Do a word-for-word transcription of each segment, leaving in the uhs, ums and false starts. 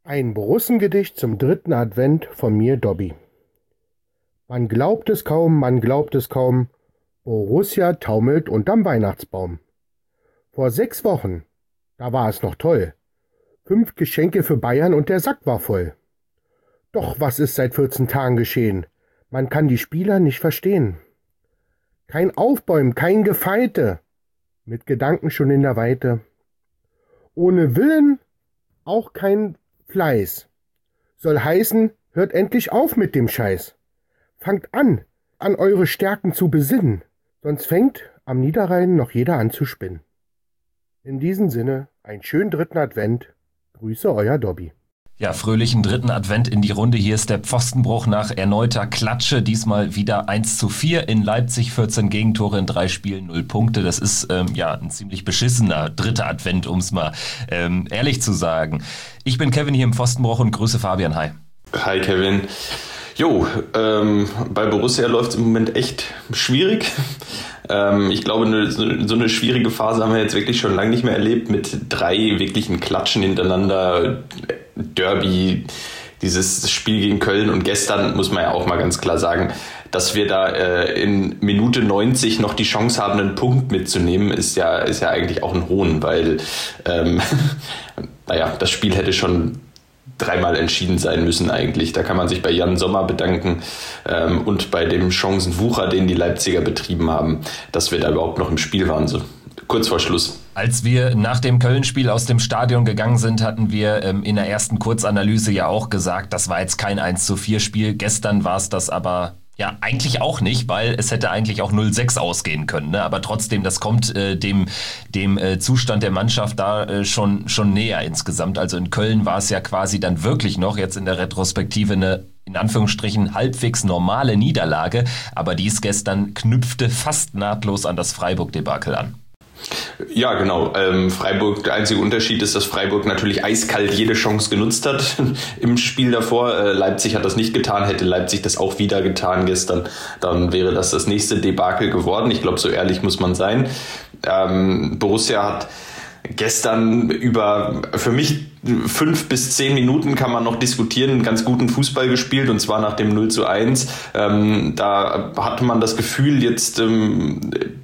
Ein Borussengedicht zum dritten Advent von mir, Dobby. Man glaubt es kaum, man glaubt es kaum, Borussia taumelt unterm Weihnachtsbaum. Vor sechs Wochen, da war es noch toll. Fünf Geschenke für Bayern und der Sack war voll. Doch was ist seit vierzehn Tagen geschehen? Man kann die Spieler nicht verstehen. Kein Aufbäumen, kein Gefeite, mit Gedanken schon in der Weite. Ohne Willen auch kein Fleiß. Soll heißen, hört endlich auf mit dem Scheiß. Fangt an, an eure Stärken zu besinnen, sonst fängt am Niederrhein noch jeder an zu spinnen. In diesem Sinne, einen schönen dritten Advent. Grüße, euer Dobby. Ja, fröhlichen dritten Advent in die Runde. Hier ist der Pfostenbruch nach erneuter Klatsche. Diesmal wieder eins zu vier in Leipzig, vierzehn Gegentore in drei Spielen, null Punkte. Das ist ähm, ja ein ziemlich beschissener dritter Advent, um es mal ähm, ehrlich zu sagen. Ich bin Kevin hier im Pfostenbruch und grüße Fabian. Hi. Hi Kevin. Jo, ähm, bei Borussia läuft es im Moment echt schwierig. Ähm, ich glaube, ne, so, so eine schwierige Phase haben wir jetzt wirklich schon lange nicht mehr erlebt, mit drei wirklichen Klatschen hintereinander. Derby, dieses Spiel gegen Köln und gestern muss man ja auch mal ganz klar sagen, dass wir da äh, in Minute neunzig noch die Chance haben, einen Punkt mitzunehmen, ist ja, ist ja eigentlich auch ein Hohn, weil ähm, naja, das Spiel hätte schon dreimal entschieden sein müssen eigentlich. Da kann man sich bei Jan Sommer bedanken ähm, und bei dem Chancenwucher, den die Leipziger betrieben haben, dass wir da überhaupt noch im Spiel waren, so kurz vor Schluss. Als wir nach dem Köln-Spiel aus dem Stadion gegangen sind, hatten wir ähm, in der ersten Kurzanalyse ja auch gesagt, das war jetzt kein eins zu vier Spiel. Gestern war es das aber ja eigentlich auch nicht, weil es hätte eigentlich auch null sechs ausgehen können. Ne? Aber trotzdem, das kommt äh, dem, dem äh, Zustand der Mannschaft da äh, schon, schon näher insgesamt. Also in Köln war es ja quasi dann wirklich noch jetzt in der Retrospektive eine in Anführungsstrichen halbwegs normale Niederlage. Aber dies gestern knüpfte fast nahtlos an das Freiburg-Debakel an. Ja, genau. Ähm, Freiburg, der einzige Unterschied ist, dass Freiburg natürlich eiskalt jede Chance genutzt hat im Spiel davor. Äh, Leipzig hat das nicht getan. Hätte Leipzig das auch wieder getan gestern, dann wäre das das nächste Debakel geworden. Ich glaube, so ehrlich muss man sein. Ähm, Borussia hat gestern über, für mich fünf bis zehn Minuten kann man noch diskutieren, einen ganz guten Fußball gespielt, und zwar nach dem null zu eins. Ähm, da hatte man das Gefühl, jetzt ähm,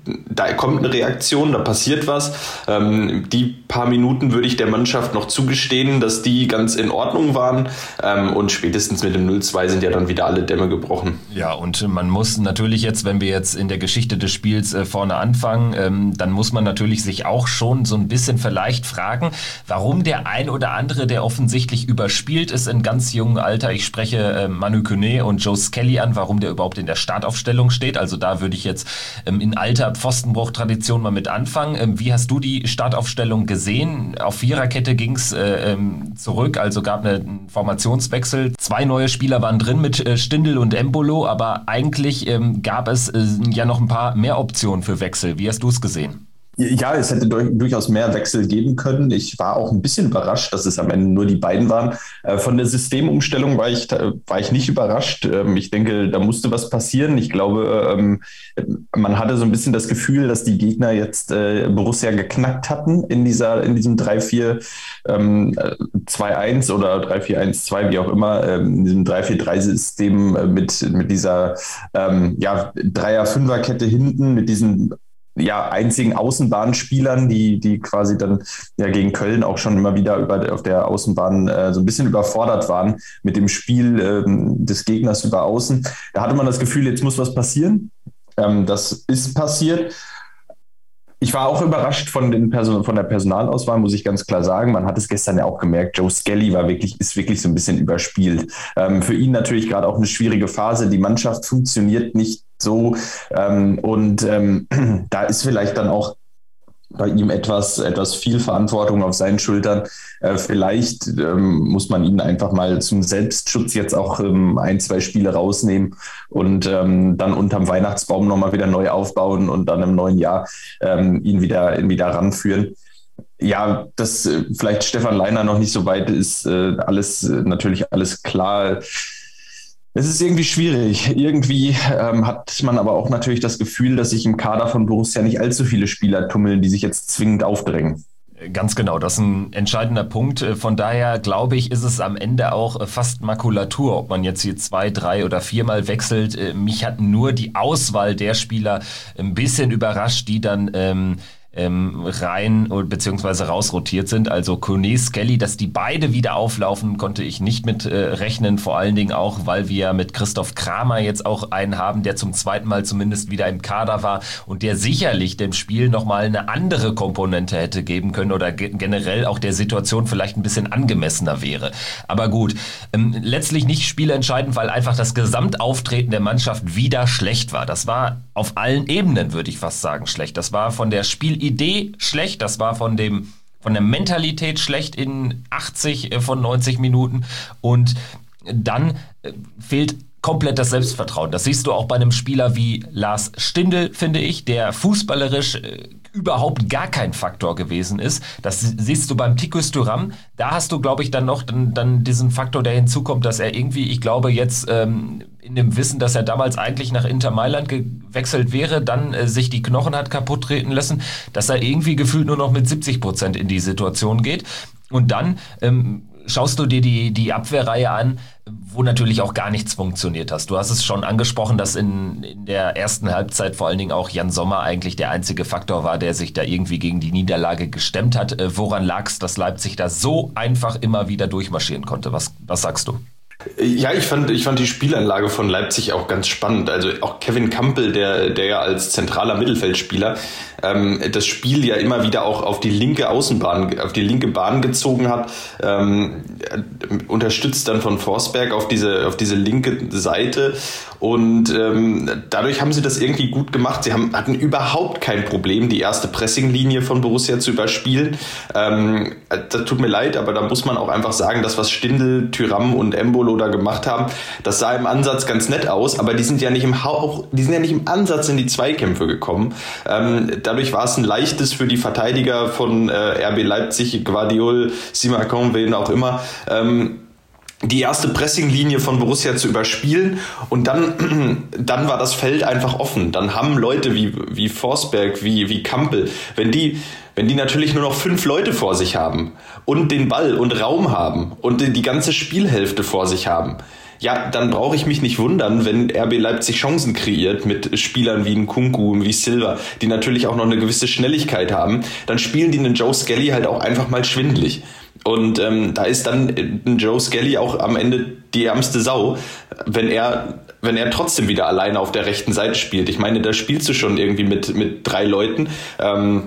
da kommt eine Reaktion, da passiert was. Ähm, die paar Minuten würde ich der Mannschaft noch zugestehen, dass die ganz in Ordnung waren. Ähm, und spätestens mit dem null zwei sind ja dann wieder alle Dämme gebrochen. Ja, und man muss natürlich jetzt, wenn wir jetzt in der Geschichte des Spiels äh, vorne anfangen, ähm, dann muss man natürlich sich auch schon so ein bisschen vielleicht fragen, warum der ein oder andere, der offensichtlich überspielt ist in ganz jungem Alter, ich spreche äh, Manu Koné und Joe Skelly an, warum der überhaupt in der Startaufstellung steht. Also da würde ich jetzt ähm, in alter Pfostenbruch-Tradition mal mit anfangen. Ähm, wie hast du die Startaufstellung gesehen? Auf Viererkette ging es äh, ähm, zurück, also gab es einen Formationswechsel. Zwei neue Spieler waren drin mit äh, Stindl und Embolo, aber eigentlich ähm, gab es äh, ja noch ein paar mehr Optionen für Wechsel. Wie hast du es gesehen? Ja, es hätte durchaus mehr Wechsel geben können. Ich war auch ein bisschen überrascht, dass es am Ende nur die beiden waren. Von der Systemumstellung war ich, war ich nicht überrascht. Ich denke, da musste was passieren. Ich glaube, man hatte so ein bisschen das Gefühl, dass die Gegner jetzt Borussia geknackt hatten in dieser, in diesem drei vier zwei eins oder drei vier eins zwei, wie auch immer, in diesem drei vier drei System mit, mit dieser ja, Dreier-Fünfer-Kette hinten, mit diesen ja, einzigen Außenbahnspielern, die, die quasi dann ja gegen Köln auch schon immer wieder über, auf der Außenbahn äh, so ein bisschen überfordert waren mit dem Spiel ähm, des Gegners über Außen. Da hatte man das Gefühl, jetzt muss was passieren. Ähm, das ist passiert. Ich war auch überrascht von, den Person- von der Personalauswahl, muss ich ganz klar sagen. Man hat es gestern ja auch gemerkt, Joe Skelly war wirklich, ist wirklich so ein bisschen überspielt. Ähm, für ihn natürlich gerade auch eine schwierige Phase. Die Mannschaft funktioniert nicht so. Ähm, und ähm, da ist vielleicht dann auch bei ihm etwas, etwas viel Verantwortung auf seinen Schultern. Äh, vielleicht ähm, muss man ihn einfach mal zum Selbstschutz jetzt auch ähm, ein, zwei Spiele rausnehmen und ähm, dann unterm Weihnachtsbaum nochmal wieder neu aufbauen und dann im neuen Jahr ähm, ihn wieder, ihn wieder ranführen. Ja, dass äh, vielleicht Stefan Leiner noch nicht so weit ist, äh, alles äh, natürlich alles klar. Es ist irgendwie schwierig. Irgendwie ähm, hat man aber auch natürlich das Gefühl, dass sich im Kader von Borussia nicht allzu viele Spieler tummeln, die sich jetzt zwingend aufdrängen. Ganz genau, das ist ein entscheidender Punkt. Von daher glaube ich, ist es am Ende auch fast Makulatur, ob man jetzt hier zwei, drei oder viermal wechselt. Mich hat nur die Auswahl der Spieler ein bisschen überrascht, die dann ähm, ähm, rein bzw. rausrotiert sind. Also Kone, Skelly, dass die beide wieder auflaufen, konnte ich nicht mit äh, rechnen. Vor allen Dingen auch, weil wir mit Christoph Kramer jetzt auch einen haben, der zum zweiten Mal zumindest wieder im Kader war und der sicherlich dem Spiel nochmal eine andere Komponente hätte geben können oder ge- generell auch der Situation vielleicht ein bisschen angemessener wäre. Aber gut, ähm, letztlich nicht spielentscheidend, weil einfach das Gesamtauftreten der Mannschaft wieder schlecht war. Das war auf allen Ebenen, würde ich fast sagen, schlecht. Das war von der Spielidee schlecht, das war von dem von der Mentalität schlecht in achtzig von neunzig Minuten und dann äh, fehlt komplett das Selbstvertrauen. Das siehst du auch bei einem Spieler wie Lars Stindl, finde ich, der fußballerisch äh, überhaupt gar kein Faktor gewesen ist. Das siehst du beim Tikus Thuram. Da hast du, glaube ich, dann noch dann, dann diesen Faktor, der hinzukommt, dass er irgendwie, ich glaube jetzt ähm, in dem Wissen, dass er damals eigentlich nach Inter Mailand gewechselt wäre, dann äh, sich die Knochen hat kaputt treten lassen, dass er irgendwie gefühlt nur noch mit siebzig Prozent in die Situation geht. Und dann ähm, schaust du dir die, die Abwehrreihe an, wo natürlich auch gar nichts funktioniert hast. Du hast es schon angesprochen, dass in, in der ersten Halbzeit vor allen Dingen auch Jan Sommer eigentlich der einzige Faktor war, der sich da irgendwie gegen die Niederlage gestemmt hat. Äh, woran lag es, dass Leipzig da so einfach immer wieder durchmarschieren konnte? Was, was sagst du? Ja, ich fand, ich fand die Spielanlage von Leipzig auch ganz spannend. Also auch Kevin Campbell, der, der ja als zentraler Mittelfeldspieler ähm, das Spiel ja immer wieder auch auf die linke Außenbahn, auf die linke Bahn gezogen hat, ähm, unterstützt dann von Forsberg auf diese, auf diese linke Seite. Und ähm, dadurch haben sie das irgendwie gut gemacht. Sie haben, hatten überhaupt kein Problem, die erste Pressinglinie von Borussia zu überspielen. Ähm, das tut mir leid, aber da muss man auch einfach sagen, das, was Stindl, Thuram und Embolo da gemacht haben, das sah im Ansatz ganz nett aus, aber die sind ja nicht im Hauch, die sind ja nicht im Ansatz in die Zweikämpfe gekommen. Ähm, dadurch war es ein leichtes für die Verteidiger von äh, R B Leipzig, Guardiol, Simakon, wen auch immer, ähm, die erste Pressinglinie von Borussia zu überspielen und dann, dann war das Feld einfach offen. Dann haben Leute wie, wie Forsberg, wie, wie Campbell, wenn die, wenn die natürlich nur noch fünf Leute vor sich haben und den Ball und Raum haben und die ganze Spielhälfte vor sich haben, ja, dann brauche ich mich nicht wundern, wenn R B Leipzig Chancen kreiert mit Spielern wie Nkunku, wie Silva, die natürlich auch noch eine gewisse Schnelligkeit haben. Dann spielen die einen Joe Skelly halt auch einfach mal schwindelig. Und ähm, da ist dann ein Joe Skelly auch am Ende die ärmste Sau, wenn er wenn er trotzdem wieder alleine auf der rechten Seite spielt. Ich meine, da spielst du schon irgendwie mit mit drei Leuten ähm,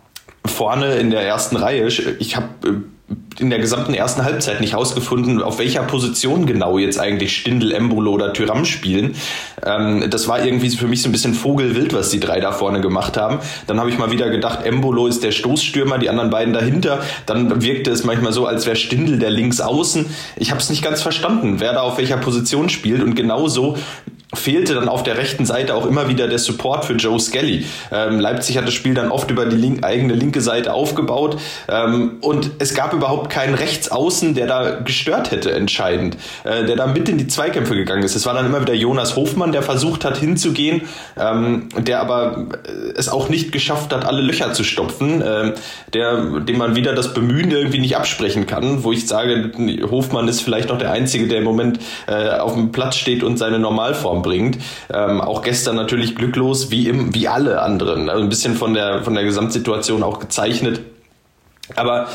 vorne in der ersten Reihe. Ich habe in der gesamten ersten Halbzeit nicht rausgefunden, auf welcher Position genau jetzt eigentlich Stindl, Embolo oder Thuram spielen. Ähm, das war irgendwie für mich so ein bisschen Vogelwild, was die drei da vorne gemacht haben. Dann habe ich mal wieder gedacht, Embolo ist der Stoßstürmer, die anderen beiden dahinter. Dann wirkte es manchmal so, als wäre Stindl der Linksaußen. Ich habe es nicht ganz verstanden, wer da auf welcher Position spielt. Und genauso fehlte dann auf der rechten Seite auch immer wieder der Support für Joe Skelly. Ähm, Leipzig hat das Spiel dann oft über die link, eigene linke Seite aufgebaut ähm, und es gab überhaupt keinen Rechtsaußen, der da gestört hätte entscheidend, äh, der da mit in die Zweikämpfe gegangen ist. Es war dann immer wieder Jonas Hofmann, der versucht hat hinzugehen, ähm, der aber es auch nicht geschafft hat, alle Löcher zu stopfen, äh, der, dem man wieder das Bemühen irgendwie nicht absprechen kann, wo ich sage, Hofmann ist vielleicht noch der Einzige, der im Moment äh, auf dem Platz steht und seine Normalform bringt. Ähm, auch gestern natürlich glücklos, wie im, wie alle anderen. Also ein bisschen von der, von der Gesamtsituation auch gezeichnet. Aber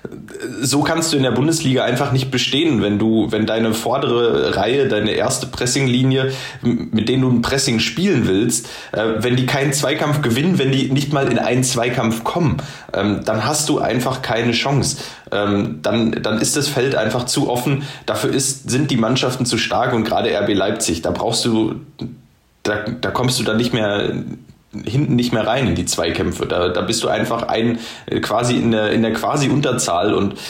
so kannst du in der Bundesliga einfach nicht bestehen, wenn du, wenn deine vordere Reihe, deine erste Pressinglinie, mit denen du ein Pressing spielen willst, äh, wenn die keinen Zweikampf gewinnen, wenn die nicht mal in einen Zweikampf kommen, ähm, dann hast du einfach keine Chance. Ähm, dann, dann ist das Feld einfach zu offen. Dafür ist, sind die Mannschaften zu stark und gerade R B Leipzig, da brauchst du, da, da kommst du dann nicht mehr hinten nicht mehr rein in die Zweikämpfe. Da, da bist du einfach ein quasi in der, in der quasi Unterzahl und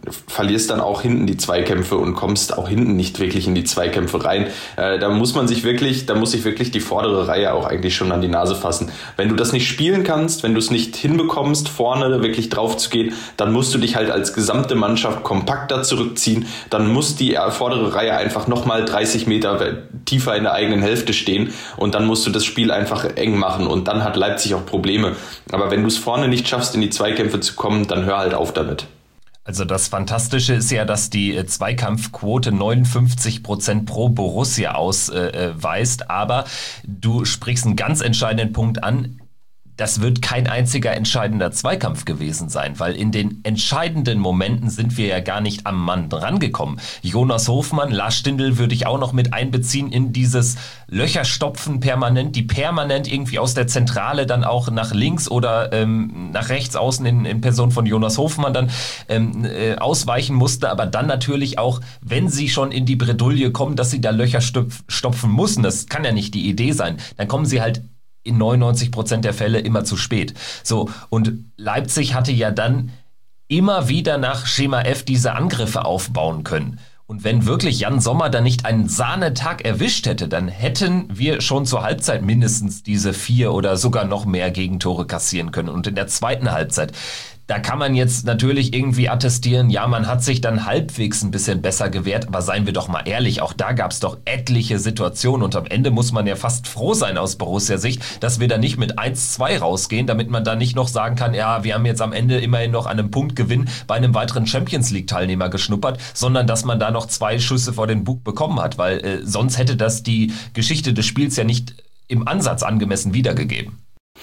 verlierst dann auch hinten die Zweikämpfe und kommst auch hinten nicht wirklich in die Zweikämpfe rein. Äh, da muss man sich wirklich, da muss sich wirklich die vordere Reihe auch eigentlich schon an die Nase fassen. Wenn du das nicht spielen kannst, wenn du es nicht hinbekommst, vorne wirklich drauf zu gehen, dann musst du dich halt als gesamte Mannschaft kompakter zurückziehen. Dann muss die vordere Reihe einfach nochmal dreißig Meter tiefer in der eigenen Hälfte stehen und dann musst du das Spiel einfach eng machen und dann hat Leipzig auch Probleme. Aber wenn du es vorne nicht schaffst, in die Zweikämpfe zu kommen, dann hör halt auf damit. Also das Fantastische ist ja, dass die äh, Zweikampfquote neunundfünfzig Prozent pro Borussia ausweist, äh, aber du sprichst einen ganz entscheidenden Punkt an. Das wird kein einziger entscheidender Zweikampf gewesen sein, weil in den entscheidenden Momenten sind wir ja gar nicht am Mann rangekommen. Jonas Hofmann, Lars Stindl würde ich auch noch mit einbeziehen in dieses Löcherstopfen permanent, die permanent irgendwie aus der Zentrale dann auch nach links oder ähm, nach rechts außen in, in Person von Jonas Hofmann dann ähm, äh, ausweichen musste, aber dann natürlich auch, wenn sie schon in die Bredouille kommen, dass sie da Löcher stopf, stopfen müssen, das kann ja nicht die Idee sein, dann kommen sie halt in neunundneunzig Prozent der Fälle immer zu spät. So, und Leipzig hatte ja dann immer wieder nach Schema F diese Angriffe aufbauen können. Und wenn wirklich Jan Sommer da nicht einen Sahnetag erwischt hätte, dann hätten wir schon zur Halbzeit mindestens diese vier oder sogar noch mehr Gegentore kassieren können. Und in der zweiten Halbzeit, da kann man jetzt natürlich irgendwie attestieren, ja, man hat sich dann halbwegs ein bisschen besser gewehrt, aber seien wir doch mal ehrlich, auch da gab es doch etliche Situationen und am Ende muss man ja fast froh sein aus Borussia-Sicht, dass wir da nicht mit eins zwei rausgehen, damit man da nicht noch sagen kann, ja, wir haben jetzt am Ende immerhin noch an einem Punktgewinn bei einem weiteren Champions-League-Teilnehmer geschnuppert, sondern dass man da noch zwei Schüsse vor den Bug bekommen hat, weil äh, sonst hätte das die Geschichte des Spiels ja nicht im Ansatz angemessen wiedergegeben.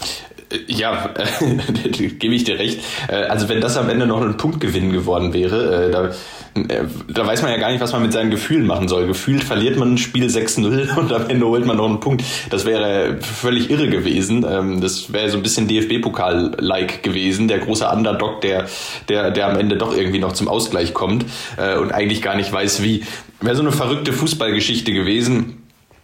Ja, äh, gebe ich dir recht. Äh, also wenn das am Ende noch ein Punktgewinn geworden wäre, äh, da, äh, da weiß man ja gar nicht, was man mit seinen Gefühlen machen soll. Gefühlt verliert man ein Spiel sechs null und am Ende holt man noch einen Punkt. Das wäre völlig irre gewesen. Ähm, das wäre so ein bisschen D F B-Pokal-like gewesen. Der große Underdog, der, der, der am Ende doch irgendwie noch zum Ausgleich kommt äh, und eigentlich gar nicht weiß, wie. Wäre so eine verrückte Fußballgeschichte gewesen.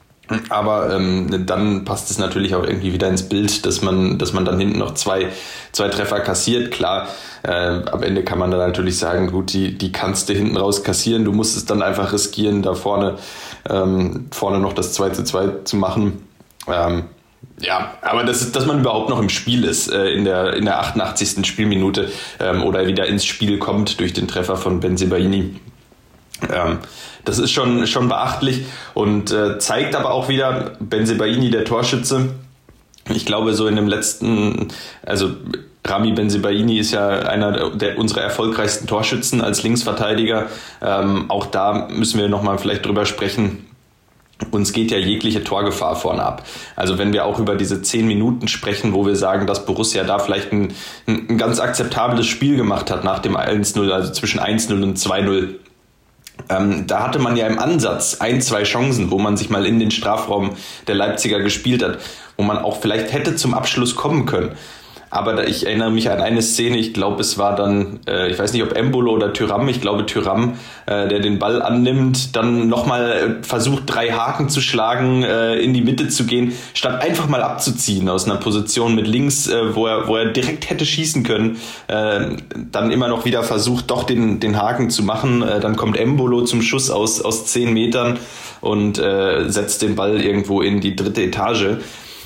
Aber ähm, dann passt es natürlich auch irgendwie wieder ins Bild, dass man, dass man dann hinten noch zwei, zwei Treffer kassiert. Klar, äh, am Ende kann man dann natürlich sagen, gut, die, die kannst du hinten raus kassieren. Du musst es dann einfach riskieren, da vorne, ähm, vorne noch das zwei zu zwei zu machen. Ähm, ja, aber das, dass man überhaupt noch im Spiel ist, äh, in der, in der achtundachtzigsten Spielminute ähm, oder wieder ins Spiel kommt durch den Treffer von Bensebaini. Ähm, das ist schon, schon beachtlich und äh, zeigt aber auch wieder, Bensebaini, der Torschütze, ich glaube so in dem letzten, also Rami Bensebaini ist ja einer der unserer erfolgreichsten Torschützen als Linksverteidiger. Ähm, auch da müssen wir nochmal vielleicht drüber sprechen. Uns geht ja jegliche Torgefahr vorne ab. Also wenn wir auch über diese zehn Minuten sprechen, wo wir sagen, dass Borussia da vielleicht ein, ein ganz akzeptables Spiel gemacht hat nach dem eins null, also zwischen eins null und zwei null. Ähm, da hatte man ja im Ansatz ein, zwei Chancen, wo man sich mal in den Strafraum der Leipziger gespielt hat, wo man auch vielleicht hätte zum Abschluss kommen können. Aber da, ich erinnere mich an eine Szene, ich glaube, es war dann, äh, ich weiß nicht, ob Embolo oder Thuram, ich glaube Thuram, äh, der den Ball annimmt, dann nochmal versucht, drei Haken zu schlagen, äh, in die Mitte zu gehen, statt einfach mal abzuziehen aus einer Position mit links, äh, wo er, wo er direkt hätte schießen können, äh, dann immer noch wieder versucht, doch den, den Haken zu machen. Äh, dann kommt Embolo zum Schuss aus, aus zehn Metern und äh, setzt den Ball irgendwo in die dritte Etage.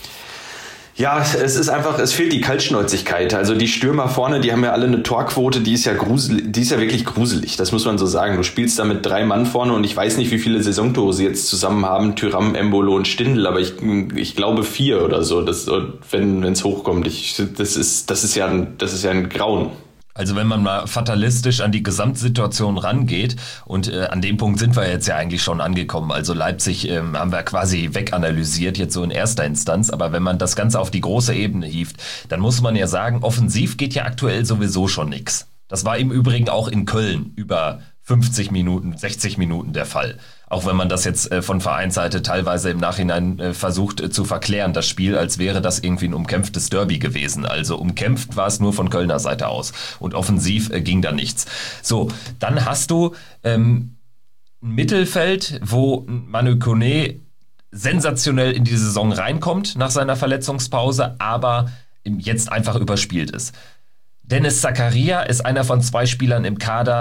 Ja, es ist einfach, es fehlt die Kaltschnäuzigkeit. Also die Stürmer vorne, die haben ja alle eine Torquote, die ist ja gruselig, die ist ja wirklich gruselig. Das muss man so sagen. Du spielst da mit drei Mann vorne und ich weiß nicht, wie viele Saisontore sie jetzt zusammen haben, Thuram, Embolo und Stindl, aber ich, ich glaube vier oder so, das, wenn es hochkommt. Ich, das ist, das ist ja ein, das ist ja ein Grauen. Also wenn man mal fatalistisch an die Gesamtsituation rangeht und äh, an dem Punkt sind wir jetzt ja eigentlich schon angekommen, also Leipzig ähm, haben wir quasi weganalysiert, jetzt so in erster Instanz, aber wenn man das Ganze auf die große Ebene hieft, dann muss man ja sagen, offensiv geht ja aktuell sowieso schon nix. Das war im Übrigen auch in Köln über fünfzig Minuten, sechzig Minuten der Fall. Auch wenn man das jetzt äh, von Vereinsseite teilweise im Nachhinein äh, versucht äh, zu verklären, das Spiel, als wäre das irgendwie ein umkämpftes Derby gewesen. Also umkämpft war es nur von Kölner Seite aus. Und offensiv äh, ging da nichts. So, dann hast du ähm, ein Mittelfeld, wo Manu Koné sensationell in die Saison reinkommt nach seiner Verletzungspause, aber jetzt einfach überspielt ist. Dennis Zakaria ist einer von zwei Spielern im Kader,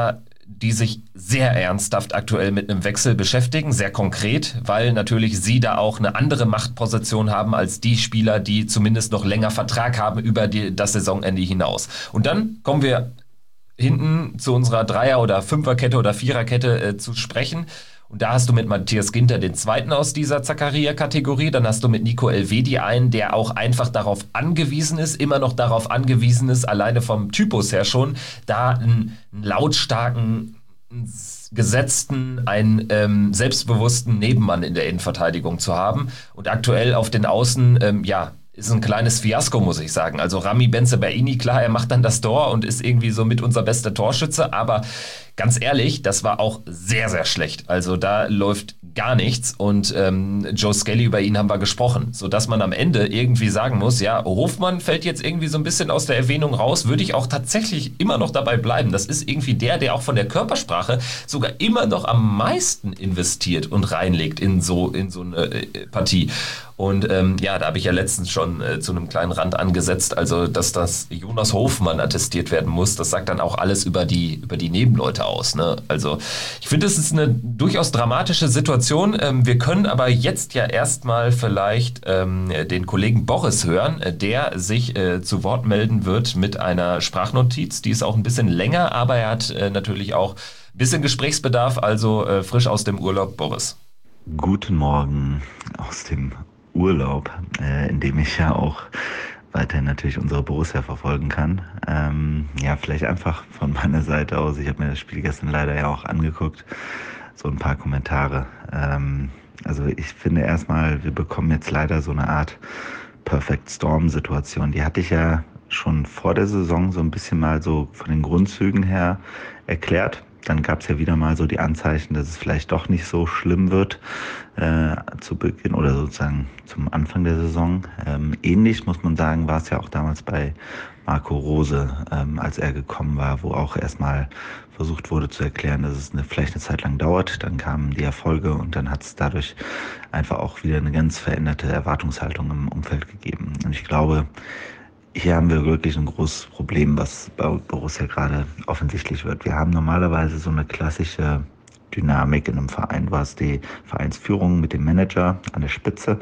die sich sehr ernsthaft aktuell mit einem Wechsel beschäftigen, sehr konkret, weil natürlich sie da auch eine andere Machtposition haben als die Spieler, die zumindest noch länger Vertrag haben über die, das Saisonende hinaus. Und dann kommen wir hinten zu unserer Dreier- oder Fünferkette oder Viererkette äh, zu sprechen. Und da hast du mit Matthias Ginter den zweiten aus dieser Zakaria-Kategorie. Dann hast du mit Nico Elvedi einen, der auch einfach darauf angewiesen ist, immer noch darauf angewiesen ist, alleine vom Typus her schon, da einen, einen lautstarken, einen gesetzten, einen ähm, selbstbewussten Nebenmann in der Innenverteidigung zu haben. Und aktuell auf den Außen, ähm, ja, ist ein kleines Fiasko, muss ich sagen. Also Rami Bensebaini, klar, er macht dann das Tor und ist irgendwie so mit unser bester Torschütze, aber ganz ehrlich, das war auch sehr, sehr schlecht. Also da läuft gar nichts und ähm, Joe Skelly, über ihn haben wir gesprochen, sodass man am Ende irgendwie sagen muss, ja, Hofmann fällt jetzt irgendwie so ein bisschen aus der Erwähnung raus, würde ich auch tatsächlich immer noch dabei bleiben. Das ist irgendwie der, der auch von der Körpersprache sogar immer noch am meisten investiert und reinlegt in so, in so eine äh, Partie. Und ähm, ja, da habe ich ja letztens schon äh, zu einem kleinen Rand angesetzt, also dass das Jonas Hofmann attestiert werden muss, das sagt dann auch alles über die, über die Nebenleute aus. Ne? Also ich finde, es ist eine durchaus dramatische Situation. Ähm, wir können aber jetzt ja erstmal vielleicht ähm, den Kollegen Boris hören, der sich äh, zu Wort melden wird mit einer Sprachnotiz. Die ist auch ein bisschen länger, aber er hat äh, natürlich auch ein bisschen Gesprächsbedarf, also äh, frisch aus dem Urlaub, Boris. Guten Morgen aus dem Urlaub, äh, in dem ich ja auch weiterhin natürlich unsere Borussia verfolgen kann. Ähm, ja, vielleicht einfach von meiner Seite aus, ich habe mir das Spiel gestern leider ja auch angeguckt, so ein paar Kommentare. Ähm, also ich finde erstmal, wir bekommen jetzt leider so eine Art Perfect Storm-Situation. Die hatte ich ja schon vor der Saison so ein bisschen mal so von den Grundzügen her erklärt. Dann gab es ja wieder mal so die Anzeichen, dass es vielleicht doch nicht so schlimm wird äh, zu Beginn oder sozusagen zum Anfang der Saison. Ähm, ähnlich, muss man sagen, war es ja auch damals bei Marco Rose, ähm, als er gekommen war, wo auch erstmal versucht wurde zu erklären, dass es eine, vielleicht eine Zeit lang dauert. Dann kamen die Erfolge und dann hat es dadurch einfach auch wieder eine ganz veränderte Erwartungshaltung im Umfeld gegeben. Und ich glaube, hier haben wir wirklich ein großes Problem, was bei Borussia gerade offensichtlich wird. Wir haben normalerweise so eine klassische Dynamik in einem Verein. Du hast die Vereinsführung mit dem Manager an der Spitze,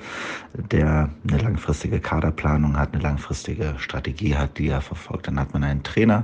der eine langfristige Kaderplanung hat, eine langfristige Strategie hat, die er verfolgt. Dann hat man einen Trainer,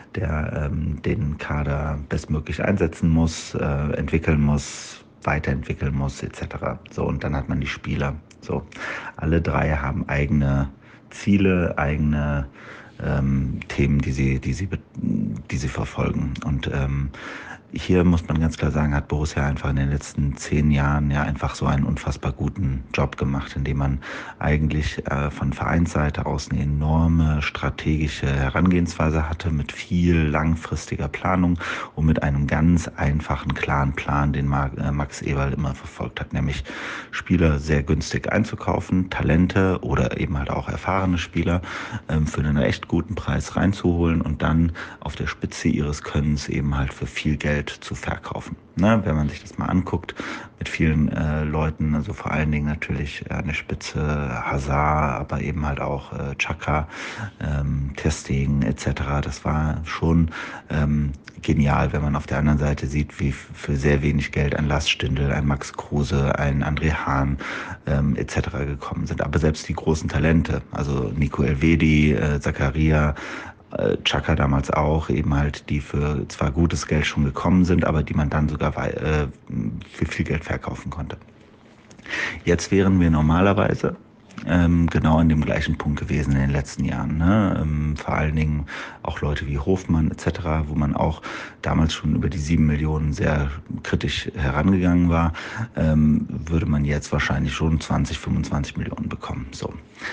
der ähm, den Kader bestmöglich einsetzen muss, äh, entwickeln muss, weiterentwickeln muss, et cetera. So, und dann hat man die Spieler. So, alle drei haben eigene Ziele, eigene ähm, Themen, die sie, die sie, die sie verfolgen. Und ähm, hier muss man ganz klar sagen, hat Borussia einfach in den letzten zehn Jahren ja einfach so einen unfassbar guten Job gemacht, indem man eigentlich äh, von Vereinsseite aus eine enorme strategische Herangehensweise hatte mit viel langfristiger Planung und mit einem ganz einfachen, klaren Plan, den Max Eberl immer verfolgt hat, nämlich Spieler sehr günstig einzukaufen, Talente oder eben halt auch erfahrene Spieler ähm, für einen echt guten Preis reinzuholen und dann auf der Spitze ihres Könnens eben halt für viel Geld zu verkaufen. Ne, wenn man sich das mal anguckt, mit vielen äh, Leuten, also vor allen Dingen natürlich äh, an der Spitze Hazard, aber eben halt auch äh, Xhaka, ähm, Ter Stegen et cetera. Das war schon ähm, genial, wenn man auf der anderen Seite sieht, wie für sehr wenig Geld ein Lars Stindl, ein Max Kruse, ein André Hahn ähm, et cetera gekommen sind. Aber selbst die großen Talente, also Nico Elvedi, äh, Zakaria, Xhaka damals auch, eben halt, die für zwar gutes Geld schon gekommen sind, aber die man dann sogar äh, für viel Geld verkaufen konnte. Jetzt wären wir normalerweise ähm, genau an dem gleichen Punkt gewesen in den letzten Jahren. Ne? Ähm, vor allen Dingen auch Leute wie Hofmann et cetera, wo man auch damals schon über die sieben Millionen sehr kritisch herangegangen war, ähm, würde man jetzt wahrscheinlich schon zwanzig, fünfundzwanzig Millionen bekommen. So.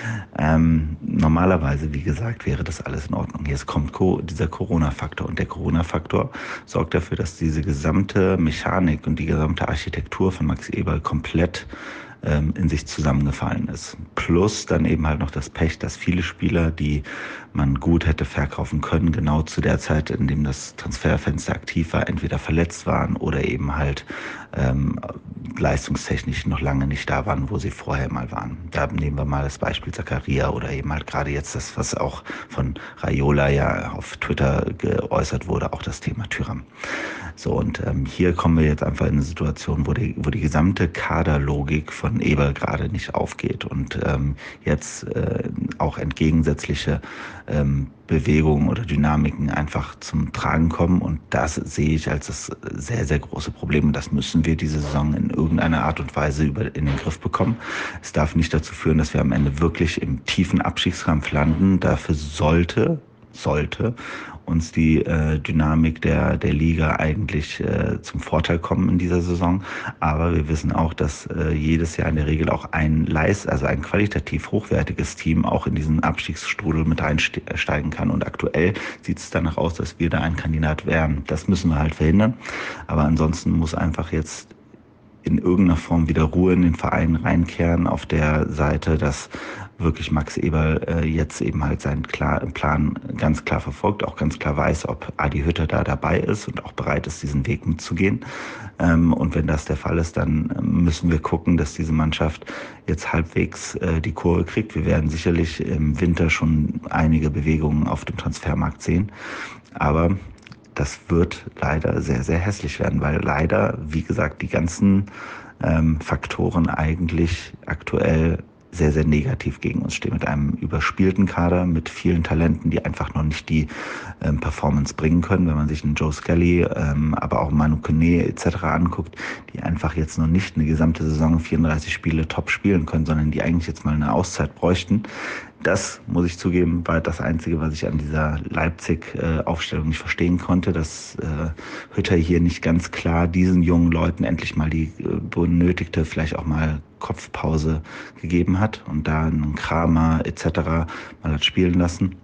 Ähm, normalerweise, wie gesagt, wäre das alles in Ordnung. Jetzt kommt Co- dieser Corona-Faktor und der Corona-Faktor sorgt dafür, dass diese gesamte Mechanik und die gesamte Architektur von Max Eberl komplett ähm, in sich zusammengefallen ist. Plus dann eben halt noch das Pech, dass viele Spieler, die man gut hätte verkaufen können, genau zu der Zeit, in dem das Transferfenster aktiv war, entweder verletzt waren oder eben halt ähm, leistungstechnisch noch lange nicht da waren, wo sie vorher mal waren. Da nehmen wir mal das Beispiel Zakaria oder eben halt gerade jetzt das, was auch von Raiola ja auf Twitter geäußert wurde, auch das Thema Thuram. So, und ähm, hier kommen wir jetzt einfach in eine Situation, wo die, wo die gesamte Kaderlogik von Eberl gerade nicht aufgeht und ähm, jetzt äh, auch entgegensätzliche ähm, Bewegungen oder Dynamiken einfach zum Tragen kommen, und das sehe ich als das sehr, sehr große Problem, und das müssen wir diese Saison in irgendeiner Art und Weise über, in den Griff bekommen. Es darf nicht dazu führen, dass wir am Ende wirklich im tiefen Abstiegskampf landen. Dafür sollte, sollte uns die äh, Dynamik der der Liga eigentlich äh, zum Vorteil kommen in dieser Saison. Aber wir wissen auch, dass äh, jedes Jahr in der Regel auch ein Leist, also ein qualitativ hochwertiges Team auch in diesen Abstiegsstrudel mit reinsteigen kann. Und aktuell sieht es danach aus, dass wir da ein Kandidat wären. Das müssen wir halt verhindern. Aber ansonsten muss einfach jetzt in irgendeiner Form wieder Ruhe in den Verein reinkehren auf der Seite, dass wirklich Max Eberl äh, jetzt eben halt seinen klar, Plan ganz klar verfolgt, auch ganz klar weiß, ob Adi Hütter da dabei ist und auch bereit ist, diesen Weg mitzugehen. Ähm, und wenn das der Fall ist, dann müssen wir gucken, dass diese Mannschaft jetzt halbwegs äh, die Kurve kriegt. Wir werden sicherlich im Winter schon einige Bewegungen auf dem Transfermarkt sehen, aber das wird leider sehr, sehr hässlich werden, weil leider, wie gesagt, die ganzen ähm, Faktoren eigentlich aktuell sehr, sehr negativ gegen uns stehen. Mit einem überspielten Kader, mit vielen Talenten, die einfach noch nicht die ähm, Performance bringen können. Wenn man sich einen Joe Scully, ähm, aber auch Manu Kone et cetera anguckt, die einfach jetzt noch nicht eine gesamte Saison vierunddreißig Spiele top spielen können, sondern die eigentlich jetzt mal eine Auszeit bräuchten. Das, muss ich zugeben, war das Einzige, was ich an dieser Leipzig-Aufstellung nicht verstehen konnte, dass äh, Hütter hier nicht ganz klar diesen jungen Leuten endlich mal die äh, benötigte, vielleicht auch mal Kopfpause gegeben hat und da einen Kramer et cetera mal hat spielen lassen.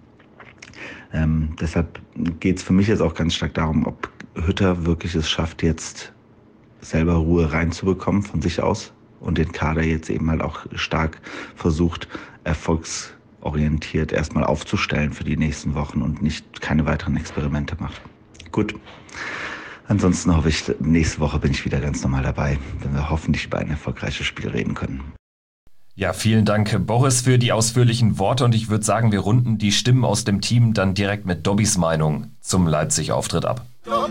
Ähm, deshalb geht es für mich jetzt auch ganz stark darum, ob Hütter wirklich es schafft, jetzt selber Ruhe reinzubekommen von sich aus und den Kader jetzt eben halt auch stark versucht, erfolgs orientiert erstmal aufzustellen für die nächsten Wochen und nicht keine weiteren Experimente macht. Gut. Ansonsten hoffe ich, nächste Woche bin ich wieder ganz normal dabei, wenn wir hoffentlich über ein erfolgreiches Spiel reden können. Ja, vielen Dank, Boris, für die ausführlichen Worte, und ich würde sagen, wir runden die Stimmen aus dem Team dann direkt mit Dobbys Meinung zum Leipzig-Auftritt ab.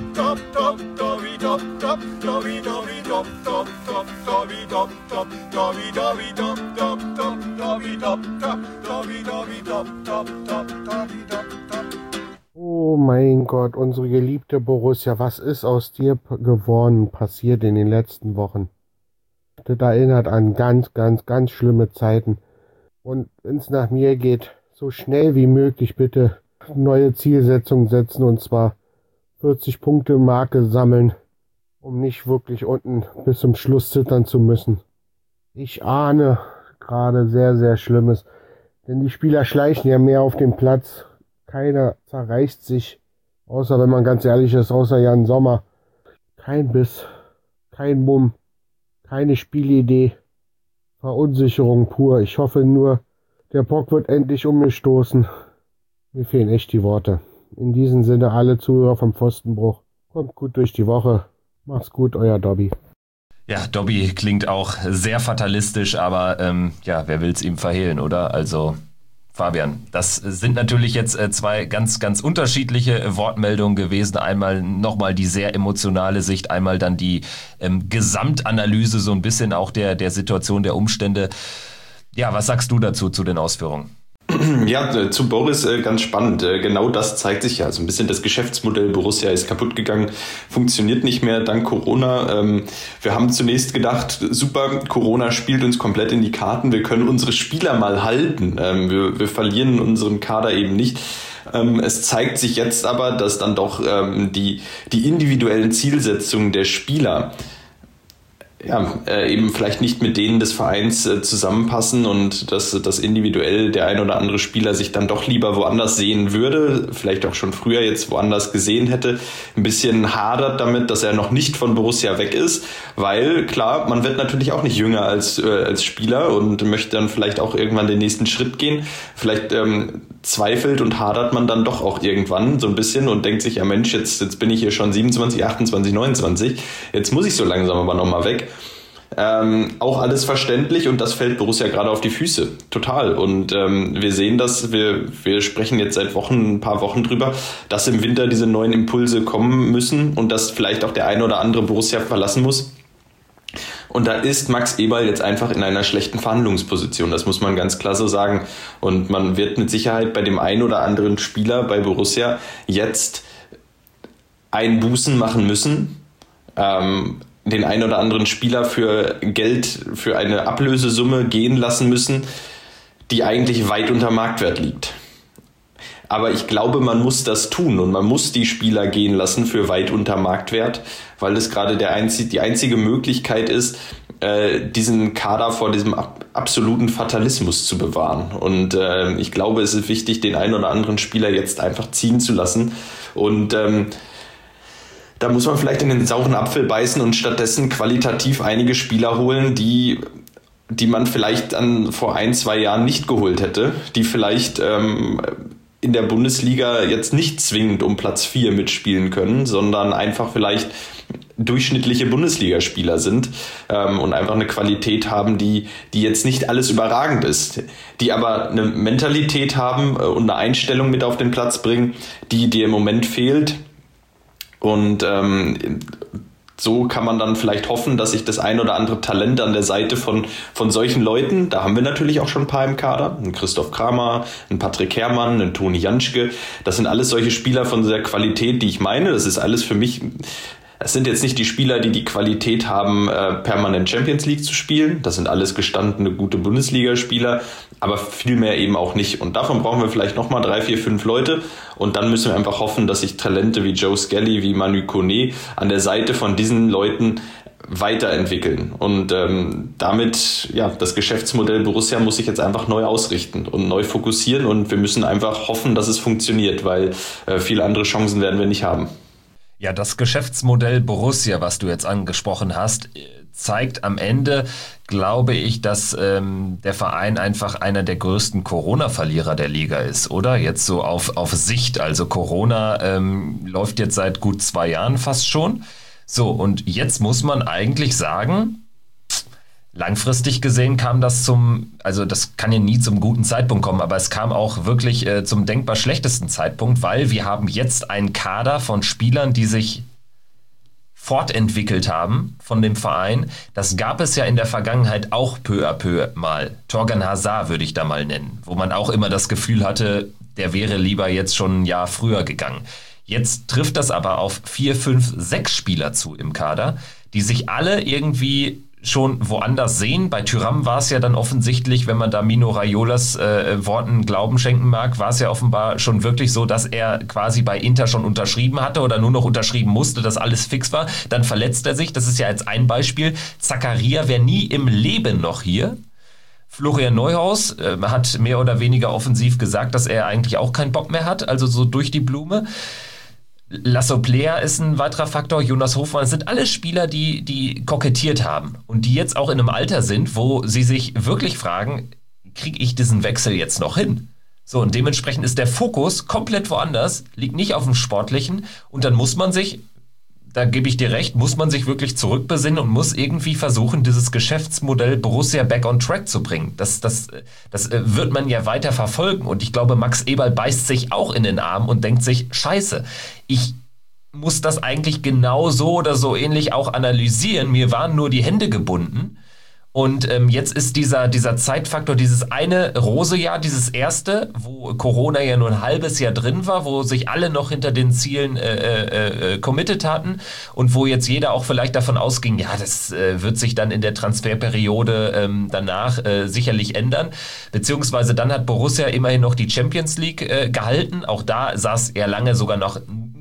Oh mein Gott, unsere geliebte Borussia, was ist aus dir geworden, passiert in den letzten Wochen? Das erinnert an ganz, ganz, ganz schlimme Zeiten. Und wenn es nach mir geht, so schnell wie möglich bitte neue Zielsetzungen setzen, und zwar vierzig Punkte Marke sammeln, um nicht wirklich unten bis zum Schluss zittern zu müssen. Ich ahne gerade sehr, sehr Schlimmes, denn die Spieler schleichen ja mehr auf dem Platz. Keiner zerreißt sich, außer wenn man ganz ehrlich ist, außer Jan Sommer. Kein Biss, kein Mumm, keine Spielidee, Verunsicherung pur. Ich hoffe nur, der Bock wird endlich umgestoßen. Mir fehlen echt die Worte. In diesem Sinne, alle Zuhörer vom Pfostenbruch, kommt gut durch die Woche. Macht's gut, euer Dobby. Ja, Dobby klingt auch sehr fatalistisch, aber ähm, ja, wer will's ihm verhehlen, oder? Also Fabian, das sind natürlich jetzt äh, zwei ganz, ganz unterschiedliche äh, Wortmeldungen gewesen. Einmal nochmal die sehr emotionale Sicht, einmal dann die ähm, Gesamtanalyse so ein bisschen auch der, der Situation, der Umstände. Ja, was sagst du dazu, zu den Ausführungen? Ja, zu Boris äh, ganz spannend. Äh, genau das zeigt sich ja. Also ein bisschen das Geschäftsmodell Borussia ist kaputt gegangen, funktioniert nicht mehr dank Corona. Ähm, wir haben zunächst gedacht, super, Corona spielt uns komplett in die Karten. Wir können unsere Spieler mal halten. Ähm, wir, wir verlieren unseren Kader eben nicht. Ähm, es zeigt sich jetzt aber, dass dann doch ähm, die, die individuellen Zielsetzungen der Spieler ja, äh, eben vielleicht nicht mit denen des Vereins äh, zusammenpassen und dass, dass individuell der ein oder andere Spieler sich dann doch lieber woanders sehen würde, vielleicht auch schon früher jetzt woanders gesehen hätte, ein bisschen hadert damit, dass er noch nicht von Borussia weg ist, weil klar, man wird natürlich auch nicht jünger als, äh, als Spieler und möchte dann vielleicht auch irgendwann den nächsten Schritt gehen. Vielleicht ähm, zweifelt und hadert man dann doch auch irgendwann so ein bisschen und denkt sich, ja Mensch, jetzt, jetzt bin ich hier schon siebenundzwanzig, achtundzwanzig, neunundzwanzig, jetzt muss ich so langsam aber nochmal weg. Ähm, auch alles verständlich und das fällt Borussia gerade auf die Füße, total. Und ähm, wir sehen das, wir, wir sprechen jetzt seit Wochen, ein paar Wochen drüber, dass im Winter diese neuen Impulse kommen müssen und dass vielleicht auch der eine oder andere Borussia verlassen muss. Und da ist Max Eberl jetzt einfach in einer schlechten Verhandlungsposition, das muss man ganz klar so sagen. Und man wird mit Sicherheit bei dem einen oder anderen Spieler bei Borussia jetzt Einbußen machen müssen, ähm, den einen oder anderen Spieler für Geld, für eine Ablösesumme gehen lassen müssen, die eigentlich weit unter Marktwert liegt. Aber ich glaube, man muss das tun und man muss die Spieler gehen lassen für weit unter Marktwert, weil das gerade der einzig, die einzige Möglichkeit ist, äh, diesen Kader vor diesem ab, absoluten Fatalismus zu bewahren. Und äh, ich glaube, es ist wichtig, den einen oder anderen Spieler jetzt einfach ziehen zu lassen. Und ähm, da muss man vielleicht in den sauren Apfel beißen und stattdessen qualitativ einige Spieler holen, die die man vielleicht an, vor ein, zwei Jahren nicht geholt hätte, die vielleicht ähm, in der Bundesliga jetzt nicht zwingend um Platz vier mitspielen können, sondern einfach vielleicht durchschnittliche Bundesligaspieler sind ähm, und einfach eine Qualität haben, die, die jetzt nicht alles überragend ist, die aber eine Mentalität haben und eine Einstellung mit auf den Platz bringen, die dir im Moment fehlt. Und ähm, so kann man dann vielleicht hoffen, dass sich das ein oder andere Talent an der Seite von, von solchen Leuten, da haben wir natürlich auch schon ein paar im Kader, ein Christoph Kramer, ein Patrick Herrmann, ein Toni Janschke, das sind alles solche Spieler von der Qualität, die ich meine, das ist alles für mich, es sind jetzt nicht die Spieler, die die Qualität haben, äh, permanent Champions League zu spielen, das sind alles gestandene, gute Bundesligaspieler, aber viel mehr eben auch nicht. Und davon brauchen wir vielleicht nochmal drei, vier, fünf Leute. Und dann müssen wir einfach hoffen, dass sich Talente wie Joe Skelly, wie Manu Kone an der Seite von diesen Leuten weiterentwickeln. Und ähm, damit, ja, das Geschäftsmodell Borussia muss sich jetzt einfach neu ausrichten und neu fokussieren. Und wir müssen einfach hoffen, dass es funktioniert, weil äh, viele andere Chancen werden wir nicht haben. Ja, das Geschäftsmodell Borussia, was du jetzt angesprochen hast, zeigt am Ende, glaube ich, dass ähm, der Verein einfach einer der größten Corona-Verlierer der Liga ist, oder? Jetzt so auf, auf Sicht. Also Corona ähm, läuft jetzt seit gut zwei Jahren fast schon. So, und jetzt muss man eigentlich sagen, langfristig gesehen kam das zum, also das kann ja nie zum guten Zeitpunkt kommen, aber es kam auch wirklich äh, zum denkbar schlechtesten Zeitpunkt, weil wir haben jetzt einen Kader von Spielern, die sich fortentwickelt haben von dem Verein. Das gab es ja in der Vergangenheit auch peu à peu mal. Torgan Hazard würde ich da mal nennen, wo man auch immer das Gefühl hatte, der wäre lieber jetzt schon ein Jahr früher gegangen. Jetzt trifft das aber auf vier, fünf, sechs Spieler zu im Kader, die sich alle irgendwie schon woanders sehen. Bei Thuram war es ja dann offensichtlich, wenn man da Mino Raiolas äh, Worten Glauben schenken mag, war es ja offenbar schon wirklich so, dass er quasi bei Inter schon unterschrieben hatte oder nur noch unterschrieben musste, dass alles fix war. Dann verletzt er sich, das ist ja jetzt ein Beispiel. Zakaria wäre nie im Leben noch hier. Florian Neuhaus äh, hat mehr oder weniger offensiv gesagt, dass er eigentlich auch keinen Bock mehr hat, also so durch die Blume. Lasso Player ist ein weiterer Faktor, Jonas Hofmann, das sind alles Spieler, die, die kokettiert haben und die jetzt auch in einem Alter sind, wo sie sich wirklich fragen, kriege ich diesen Wechsel jetzt noch hin? So, und dementsprechend ist der Fokus komplett woanders, liegt nicht auf dem Sportlichen und dann muss man sich, da gebe ich dir recht, muss man sich wirklich zurückbesinnen und muss irgendwie versuchen, dieses Geschäftsmodell Borussia back on track zu bringen. Das, das, das wird man ja weiter verfolgen. Und ich glaube, Max Eberl beißt sich auch in den Arm und denkt sich, scheiße, ich muss das eigentlich genau so oder so ähnlich auch analysieren. Mir waren nur die Hände gebunden. Und ähm, jetzt ist dieser, dieser Zeitfaktor, dieses eine Rose-Jahr, dieses erste, wo Corona ja nur ein halbes Jahr drin war, wo sich alle noch hinter den Zielen äh, äh, committed hatten und wo jetzt jeder auch vielleicht davon ausging, ja, das äh, wird sich dann in der Transferperiode ähm, danach äh, sicherlich ändern. Beziehungsweise dann hat Borussia immerhin noch die Champions League äh, gehalten. Auch da sah es eher lange sogar noch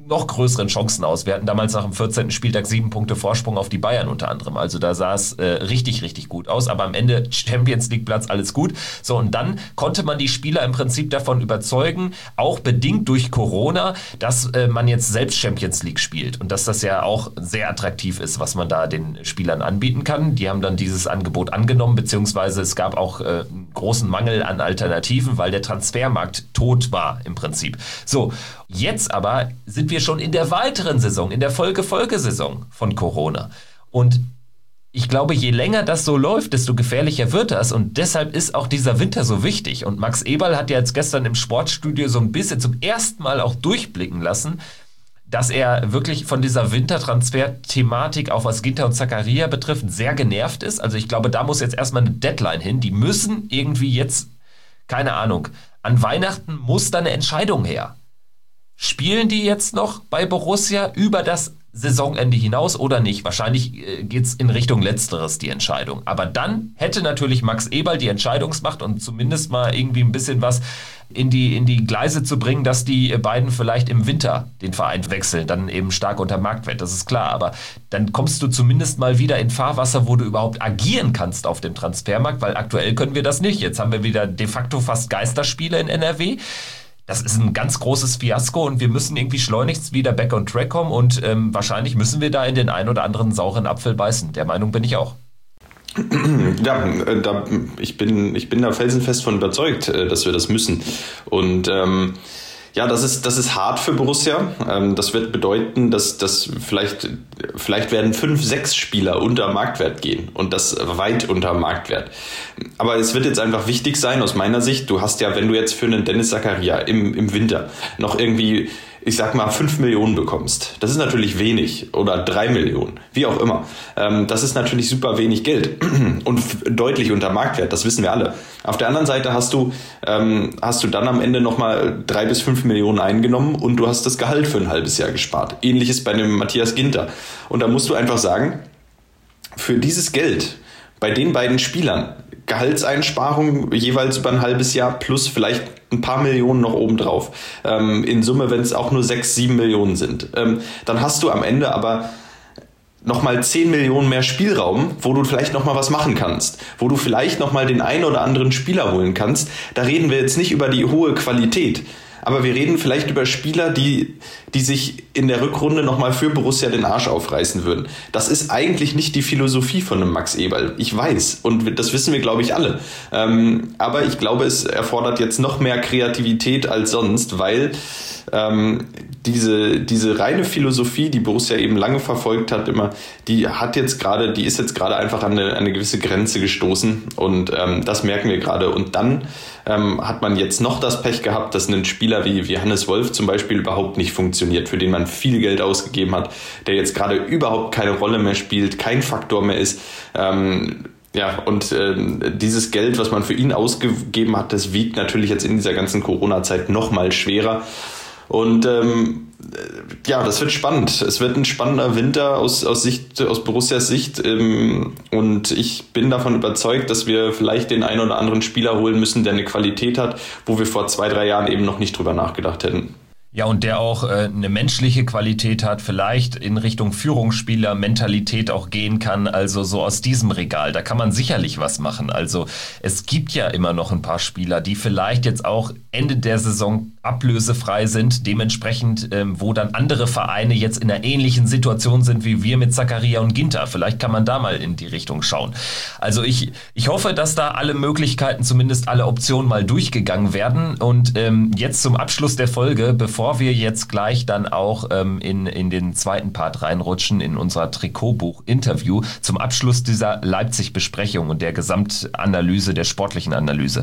noch größeren Chancen aus. Wir hatten damals nach dem vierzehnten Spieltag sieben Punkte Vorsprung auf die Bayern unter anderem. Also da sah es äh, richtig, richtig gut aus. Aber am Ende Champions League Platz, alles gut. So, und dann konnte man die Spieler im Prinzip davon überzeugen, auch bedingt durch Corona, dass äh, man jetzt selbst Champions League spielt. Und dass das ja auch sehr attraktiv ist, was man da den Spielern anbieten kann. Die haben dann dieses Angebot angenommen, beziehungsweise es gab auch äh, einen großen Mangel an Alternativen, weil der Transfermarkt tot war im Prinzip. So, jetzt aber sind wir schon in der weiteren Saison, in der Folge-Folgesaison von Corona. Und ich glaube, je länger das so läuft, desto gefährlicher wird das. Und deshalb ist auch dieser Winter so wichtig. Und Max Eberl hat ja jetzt gestern im Sportstudio so ein bisschen zum ersten Mal auch durchblicken lassen, dass er wirklich von dieser Wintertransfer-Thematik, auch was Ginter und Zakaria betrifft, sehr genervt ist. Also ich glaube, da muss jetzt erstmal eine Deadline hin. Die müssen irgendwie jetzt, keine Ahnung, an Weihnachten muss da eine Entscheidung her. Spielen die jetzt noch bei Borussia über das Saisonende hinaus oder nicht? Wahrscheinlich äh, geht es in Richtung Letzteres, die Entscheidung. Aber dann hätte natürlich Max Eberl die Entscheidungsmacht und zumindest mal irgendwie ein bisschen was in die, in die Gleise zu bringen, dass die beiden vielleicht im Winter den Verein wechseln, dann eben stark unter Marktwert, das ist klar. Aber dann kommst du zumindest mal wieder in Fahrwasser, wo du überhaupt agieren kannst auf dem Transfermarkt, weil aktuell können wir das nicht. Jetzt haben wir wieder de facto fast Geisterspiele in N R W. Das ist ein ganz großes Fiasko und wir müssen irgendwie schleunigst wieder back on track kommen und ähm, wahrscheinlich müssen wir da in den ein oder anderen sauren Apfel beißen. Der Meinung bin ich auch. Ja, da, ich bin, ich bin da felsenfest von überzeugt, dass wir das müssen. Und ähm, ja, das ist, das ist hart für Borussia. Ähm, das wird bedeuten, dass, dass vielleicht, vielleicht werden fünf, sechs Spieler unter Marktwert gehen und das weit unter Marktwert. Aber es wird jetzt einfach wichtig sein, aus meiner Sicht, du hast ja, wenn du jetzt für einen Dennis Zakaria im, im Winter noch irgendwie, ich sag mal, fünf Millionen bekommst. Das ist natürlich wenig oder drei Millionen, wie auch immer. Ähm, das ist natürlich super wenig Geld und f- deutlich unter Marktwert, das wissen wir alle. Auf der anderen Seite hast du, ähm, hast du dann am Ende nochmal drei bis fünf Millionen eingenommen und du hast das Gehalt für ein halbes Jahr gespart. Ähnliches bei dem Matthias Ginter. Und da musst du einfach sagen, für dieses Geld bei den beiden Spielern, Gehaltseinsparung jeweils über ein halbes Jahr plus vielleicht ein paar Millionen noch obendrauf. Ähm, in Summe, wenn es auch nur sechs, sieben Millionen sind. Ähm, dann hast du am Ende aber nochmal zehn Millionen mehr Spielraum, wo du vielleicht nochmal was machen kannst. Wo du vielleicht nochmal den einen oder anderen Spieler holen kannst. Da reden wir jetzt nicht über die hohe Qualität. Aber wir reden vielleicht über Spieler, die, die sich in der Rückrunde nochmal für Borussia den Arsch aufreißen würden. Das ist eigentlich nicht die Philosophie von einem Max Eberl. Ich weiß. Und das wissen wir, glaube ich, alle. Ähm, aber ich glaube, es erfordert jetzt noch mehr Kreativität als sonst, weil ähm, diese, diese reine Philosophie, die Borussia eben lange verfolgt hat, immer, die hat jetzt gerade, die ist jetzt gerade einfach an eine, eine gewisse Grenze gestoßen. Und ähm, das merken wir gerade. Und dann ähm, hat man jetzt noch das Pech gehabt, dass ein Spieler wie, wie Hannes Wolf zum Beispiel überhaupt nicht funktioniert, für den man viel Geld ausgegeben hat, der jetzt gerade überhaupt keine Rolle mehr spielt, kein Faktor mehr ist. Ähm, ja, und äh, dieses Geld, was man für ihn ausgegeben hat, das wiegt natürlich jetzt in dieser ganzen Corona-Zeit noch mal schwerer. Und ähm, ja, das wird spannend. Es wird ein spannender Winter aus, aus Sicht, aus Borussias Sicht. Ähm, und ich bin davon überzeugt, dass wir vielleicht den einen oder anderen Spieler holen müssen, der eine Qualität hat, wo wir vor zwei, drei Jahren eben noch nicht drüber nachgedacht hätten. Ja, und der auch äh, eine menschliche Qualität hat, vielleicht in Richtung Führungsspieler, Mentalität auch gehen kann, also so aus diesem Regal, da kann man sicherlich was machen. Also es gibt ja immer noch ein paar Spieler, die vielleicht jetzt auch Ende der Saison ablösefrei sind, dementsprechend, ähm, wo dann andere Vereine jetzt in einer ähnlichen Situation sind wie wir mit Zakaria und Ginter. Vielleicht kann man da mal in die Richtung schauen. Also ich, ich hoffe, dass da alle Möglichkeiten, zumindest alle Optionen mal durchgegangen werden. Und ähm, jetzt zum Abschluss der Folge, bevor wir jetzt gleich dann auch ähm, in, in den zweiten Part reinrutschen, in unser Trikotbuch-Interview, zum Abschluss dieser Leipzig-Besprechung und der Gesamtanalyse, der sportlichen Analyse.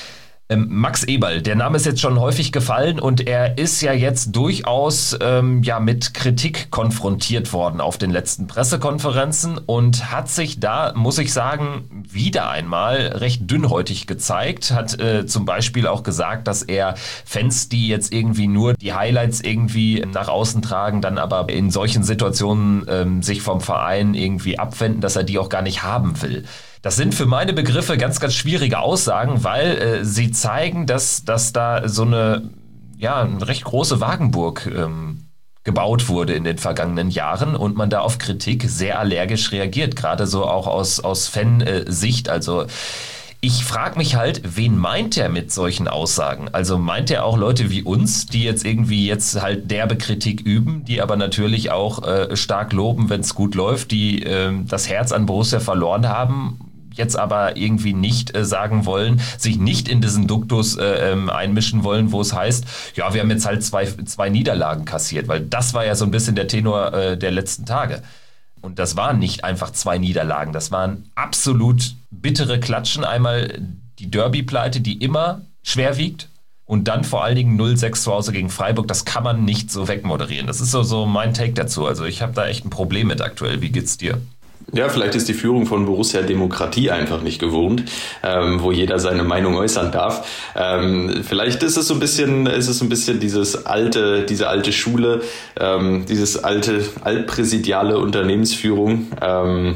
Max Eberl, der Name ist jetzt schon häufig gefallen und er ist ja jetzt durchaus ähm, ja mit Kritik konfrontiert worden auf den letzten Pressekonferenzen und hat sich da, muss ich sagen, wieder einmal recht dünnhäutig gezeigt, hat äh, zum Beispiel auch gesagt, dass er Fans, die jetzt irgendwie nur die Highlights irgendwie nach außen tragen, dann aber in solchen Situationen ähm, sich vom Verein irgendwie abwenden, dass er die auch gar nicht haben will. Das sind für meine Begriffe ganz, ganz schwierige Aussagen, weil äh, sie zeigen, dass, dass da so eine, ja, eine recht große Wagenburg ähm, gebaut wurde in den vergangenen Jahren und man da auf Kritik sehr allergisch reagiert, gerade so auch aus, aus Fansicht. Also ich frage mich halt, wen meint er mit solchen Aussagen? Also meint er auch Leute wie uns, die jetzt irgendwie jetzt halt derbe Kritik üben, die aber natürlich auch äh, stark loben, wenn es gut läuft, die äh, das Herz an Borussia verloren haben, jetzt aber irgendwie nicht äh, sagen wollen, sich nicht in diesen Duktus äh, ähm, einmischen wollen, wo es heißt, ja, wir haben jetzt halt zwei, zwei Niederlagen kassiert, weil das war ja so ein bisschen der Tenor äh, der letzten Tage. Und das waren nicht einfach zwei Niederlagen, das waren absolut bittere Klatschen. Einmal die Derby-Pleite, die immer schwer wiegt, und dann vor allen Dingen null sechs zu Hause gegen Freiburg. Das kann man nicht so wegmoderieren. Das ist so, so mein Take dazu. Also ich habe da echt ein Problem mit aktuell. Wie geht's dir? Ja, vielleicht ist die Führung von Borussia Demokratie einfach nicht gewohnt, ähm, wo jeder seine Meinung äußern darf. Ähm, vielleicht ist es so ein bisschen, ist es so ein bisschen dieses alte, diese alte Schule, ähm, dieses alte, altpräsidiale Unternehmensführung. Ähm,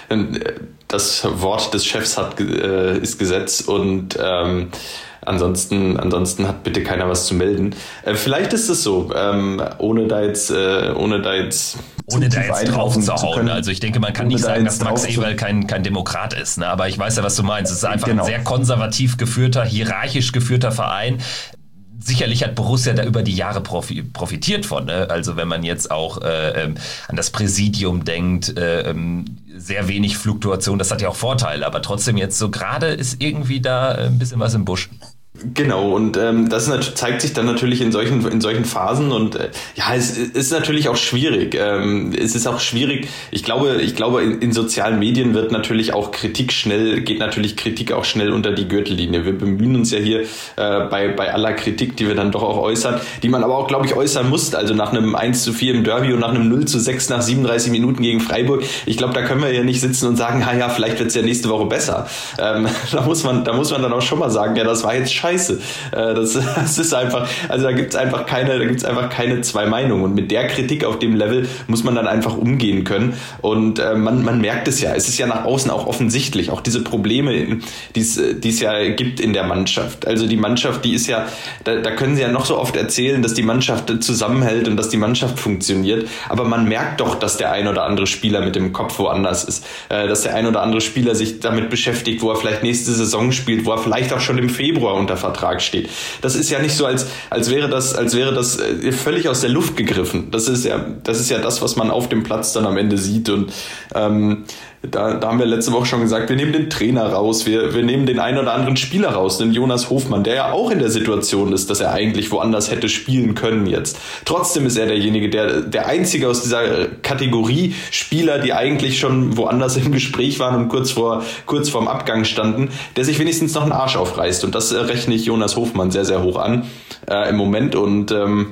das Wort des Chefs hat, äh, ist Gesetz und ähm, Ansonsten, ansonsten hat bitte keiner was zu melden. Äh, vielleicht ist es so, ähm, ohne da jetzt, äh, ohne da jetzt, ohne da jetzt drauf zu hauen. Also ich denke, man kann nicht sagen, dass Max Eberl kein, kein Demokrat ist. Ne? Aber ich weiß ja, was du meinst. Es ist einfach genau. ein sehr konservativ geführter, hierarchisch geführter Verein. Sicherlich hat Borussia da über die Jahre profitiert von. Ne? Also wenn man jetzt auch äh, ähm, an das Präsidium denkt, äh, ähm, sehr wenig Fluktuation, das hat ja auch Vorteile. Aber trotzdem jetzt so gerade ist irgendwie da ein bisschen was im Busch. Genau, und ähm, das zeigt sich dann natürlich in solchen in solchen Phasen und äh, ja, es ist natürlich auch schwierig. Ähm, es ist auch schwierig. Ich glaube, ich glaube, in, in sozialen Medien wird natürlich auch Kritik schnell, geht natürlich Kritik auch schnell unter die Gürtellinie. Wir bemühen uns ja hier äh, bei bei aller Kritik, die wir dann doch auch äußern, die man aber auch, glaube ich, äußern muss. Also nach einem eins zu vier im Derby und nach einem null zu sechs nach siebenunddreißig Minuten gegen Freiburg. Ich glaube, da können wir ja nicht sitzen und sagen, ha ja, vielleicht wird's ja nächste Woche besser. Ähm, da muss man, da muss man dann auch schon mal sagen, ja, das war jetzt scheiße. Scheiße. Das, das ist einfach, also da gibt's einfach keine, da gibt's einfach keine zwei Meinungen. Und mit der Kritik auf dem Level muss man dann einfach umgehen können. Und äh, man, man merkt es ja. Es ist ja nach außen auch offensichtlich. Auch diese Probleme, die es ja gibt in der Mannschaft. Also die Mannschaft, die ist ja, da, da können sie ja noch so oft erzählen, dass die Mannschaft zusammenhält und dass die Mannschaft funktioniert. Aber man merkt doch, dass der ein oder andere Spieler mit dem Kopf woanders ist. Äh, dass der ein oder andere Spieler sich damit beschäftigt, wo er vielleicht nächste Saison spielt, wo er vielleicht auch schon im Februar unter Vertrag steht. Das ist ja nicht so, als, als wäre das, als wäre das völlig aus der Luft gegriffen. Das ist ja, das ist ja das, was man auf dem Platz dann am Ende sieht. Und ähm, da, da haben wir letzte Woche schon gesagt, wir nehmen den Trainer raus, wir, wir nehmen den einen oder anderen Spieler raus, den Jonas Hofmann, der ja auch in der Situation ist, dass er eigentlich woanders hätte spielen können jetzt. Trotzdem ist er derjenige, der, der einzige aus dieser Kategorie Spieler, die eigentlich schon woanders im Gespräch waren und kurz vor, kurz vorm Abgang standen, der sich wenigstens noch einen Arsch aufreißt. Und das rechne ich Jonas Hofmann sehr, sehr hoch an äh, im Moment. Und ähm,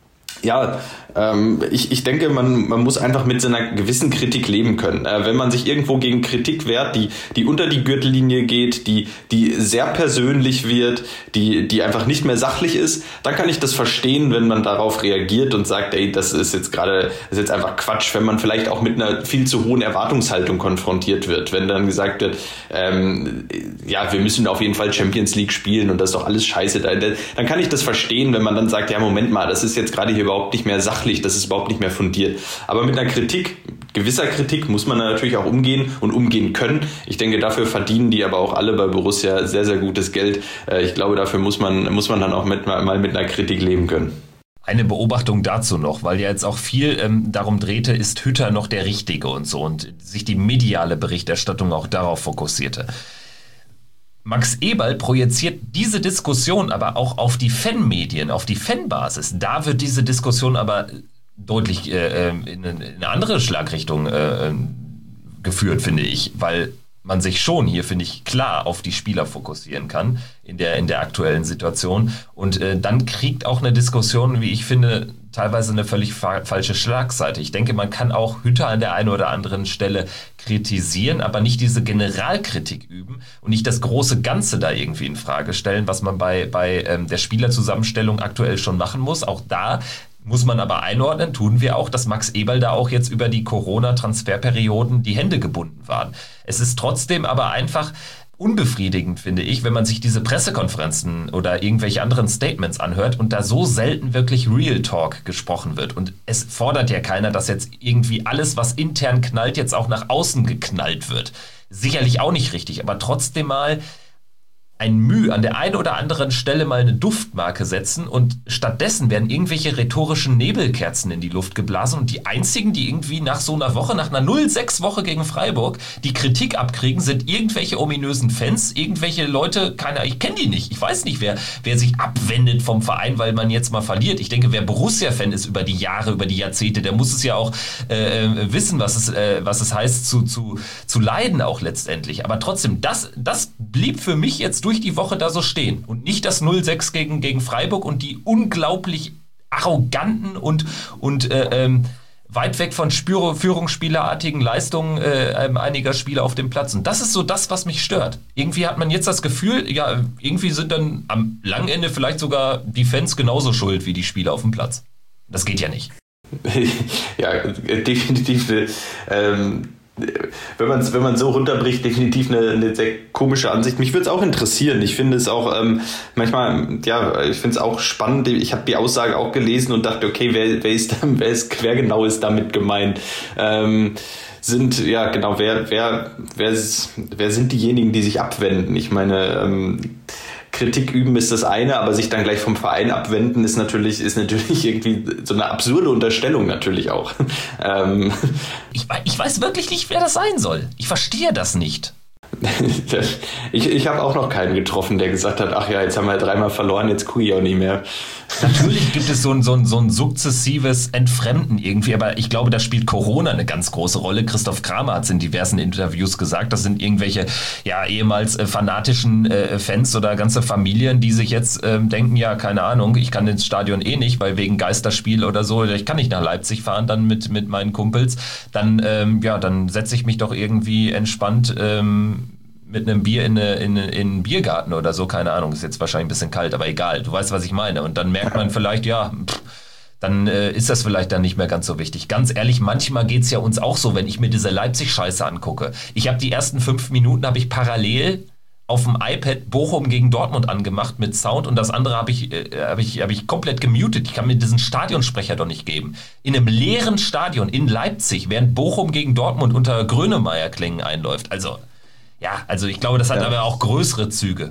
ja, ähm, ich, ich denke, man, man muss einfach mit so einer gewissen Kritik leben können. Äh, wenn man sich irgendwo gegen Kritik wehrt, die, die unter die Gürtellinie geht, die, die sehr persönlich wird, die, die einfach nicht mehr sachlich ist, dann kann ich das verstehen, wenn man darauf reagiert und sagt, ey, das ist jetzt gerade, das ist jetzt einfach Quatsch, wenn man vielleicht auch mit einer viel zu hohen Erwartungshaltung konfrontiert wird. Wenn dann gesagt wird, ähm, ja, wir müssen auf jeden Fall Champions League spielen und das ist doch alles scheiße, dann kann ich das verstehen, wenn man dann sagt, ja, Moment mal, das ist jetzt gerade hier überhaupt nicht mehr sachlich, das ist überhaupt nicht mehr fundiert. Aber mit einer Kritik, gewisser Kritik muss man natürlich auch umgehen und umgehen können. Ich denke, dafür verdienen die aber auch alle bei Borussia sehr, sehr gutes Geld. Ich glaube, dafür muss man, muss man dann auch mit, mal mit einer Kritik leben können. Eine Beobachtung dazu noch, weil ja jetzt auch viel ähm, darum drehte, ist Hütter noch der Richtige und so und sich die mediale Berichterstattung auch darauf fokussierte. Max Eberl projiziert diese Diskussion aber auch auf die Fanmedien, auf die Fanbasis. Da wird diese Diskussion aber deutlich äh, in eine andere Schlagrichtung äh, geführt, finde ich, weil man sich schon hier, finde ich, klar auf die Spieler fokussieren kann in der, in der aktuellen Situation. Und äh, dann kriegt auch eine Diskussion, wie ich finde, teilweise eine völlig fa- falsche Schlagseite. Ich denke, man kann auch Hütter an der einen oder anderen Stelle kritisieren, aber nicht diese Generalkritik üben und nicht das große Ganze da irgendwie in Frage stellen, was man bei, bei ähm, der Spielerzusammenstellung aktuell schon machen muss. Auch da muss man aber einordnen, tun wir auch, dass Max Eberl da auch jetzt über die Corona-Transferperioden die Hände gebunden waren. Es ist trotzdem aber einfach unbefriedigend, finde ich, wenn man sich diese Pressekonferenzen oder irgendwelche anderen Statements anhört und da so selten wirklich Real Talk gesprochen wird. Und es fordert ja keiner, dass jetzt irgendwie alles, was intern knallt, jetzt auch nach außen geknallt wird. Sicherlich auch nicht richtig, aber trotzdem mal ein Mühe an der einen oder anderen Stelle mal eine Duftmarke setzen und stattdessen werden irgendwelche rhetorischen Nebelkerzen in die Luft geblasen und die einzigen, die irgendwie nach so einer Woche, nach einer null sechs Woche gegen Freiburg, die Kritik abkriegen, sind irgendwelche ominösen Fans, irgendwelche Leute, keine, ich kenne die nicht, ich weiß nicht, wer, wer sich abwendet vom Verein, weil man jetzt mal verliert. Ich denke, wer Borussia-Fan ist über die Jahre, über die Jahrzehnte, der muss es ja auch äh, wissen, was es, äh, was es heißt, zu, zu, zu leiden auch letztendlich. Aber trotzdem, das, das blieb für mich jetzt durch die Woche da so stehen und nicht das null sechs gegen, gegen Freiburg und die unglaublich arroganten und, und äh, ähm, weit weg von Spür- Führungsspielerartigen Leistungen äh, einiger Spieler auf dem Platz. Und das ist so das, was mich stört. Irgendwie hat man jetzt das Gefühl, ja, irgendwie sind dann am langen Ende vielleicht sogar die Fans genauso schuld wie die Spieler auf dem Platz. Das geht ja nicht. Ja, definitiv. Ähm Wenn man es wenn man so runterbricht, definitiv eine, eine sehr komische Ansicht. Mich würde es auch interessieren. Ich finde es auch ähm, manchmal, ja, ich finde es auch spannend. Ich habe die Aussage auch gelesen und dachte, okay, wer, wer ist, wer ist, wer genau ist damit gemeint? Ähm, sind, ja, genau, wer, wer, wer, ist, wer sind diejenigen, die sich abwenden? Ich meine, ähm, Kritik üben ist das eine, aber sich dann gleich vom Verein abwenden ist natürlich, ist natürlich irgendwie so eine absurde Unterstellung natürlich auch. ähm. ich, ich weiß wirklich nicht, wer das sein soll. Ich verstehe das nicht. ich ich habe auch noch keinen getroffen, der gesagt hat, ach ja, jetzt haben wir dreimal verloren, jetzt gucke ich auch nicht mehr. Natürlich gibt es so ein, so, ein, so ein sukzessives Entfremden irgendwie, aber ich glaube, da spielt Corona eine ganz große Rolle. Christoph Kramer hat es in diversen Interviews gesagt, das sind irgendwelche ja ehemals äh, fanatischen äh, Fans oder ganze Familien, die sich jetzt äh, denken, ja, keine Ahnung, ich kann ins Stadion eh nicht, weil wegen Geisterspiel oder so, ich kann nicht nach Leipzig fahren dann mit, mit meinen Kumpels, dann, ähm, ja, dann setze ich mich doch irgendwie entspannt ähm, mit einem Bier in, eine, in, in einen Biergarten oder so, keine Ahnung, ist jetzt wahrscheinlich ein bisschen kalt, aber egal, du weißt, was ich meine. Und dann merkt man vielleicht, ja, pff, dann äh, ist das vielleicht dann nicht mehr ganz so wichtig. Ganz ehrlich, manchmal geht's ja uns auch so, wenn ich mir diese Leipzig-Scheiße angucke. Ich habe die ersten fünf Minuten, habe ich parallel auf dem iPad Bochum gegen Dortmund angemacht mit Sound und das andere habe ich, äh, hab ich, hab ich komplett gemutet. Ich kann mir diesen Stadionsprecher doch nicht geben. In einem leeren Stadion in Leipzig, während Bochum gegen Dortmund unter Grönemeyer-Klängen einläuft. Also ja, also ich glaube, das hat ja aber auch größere Züge.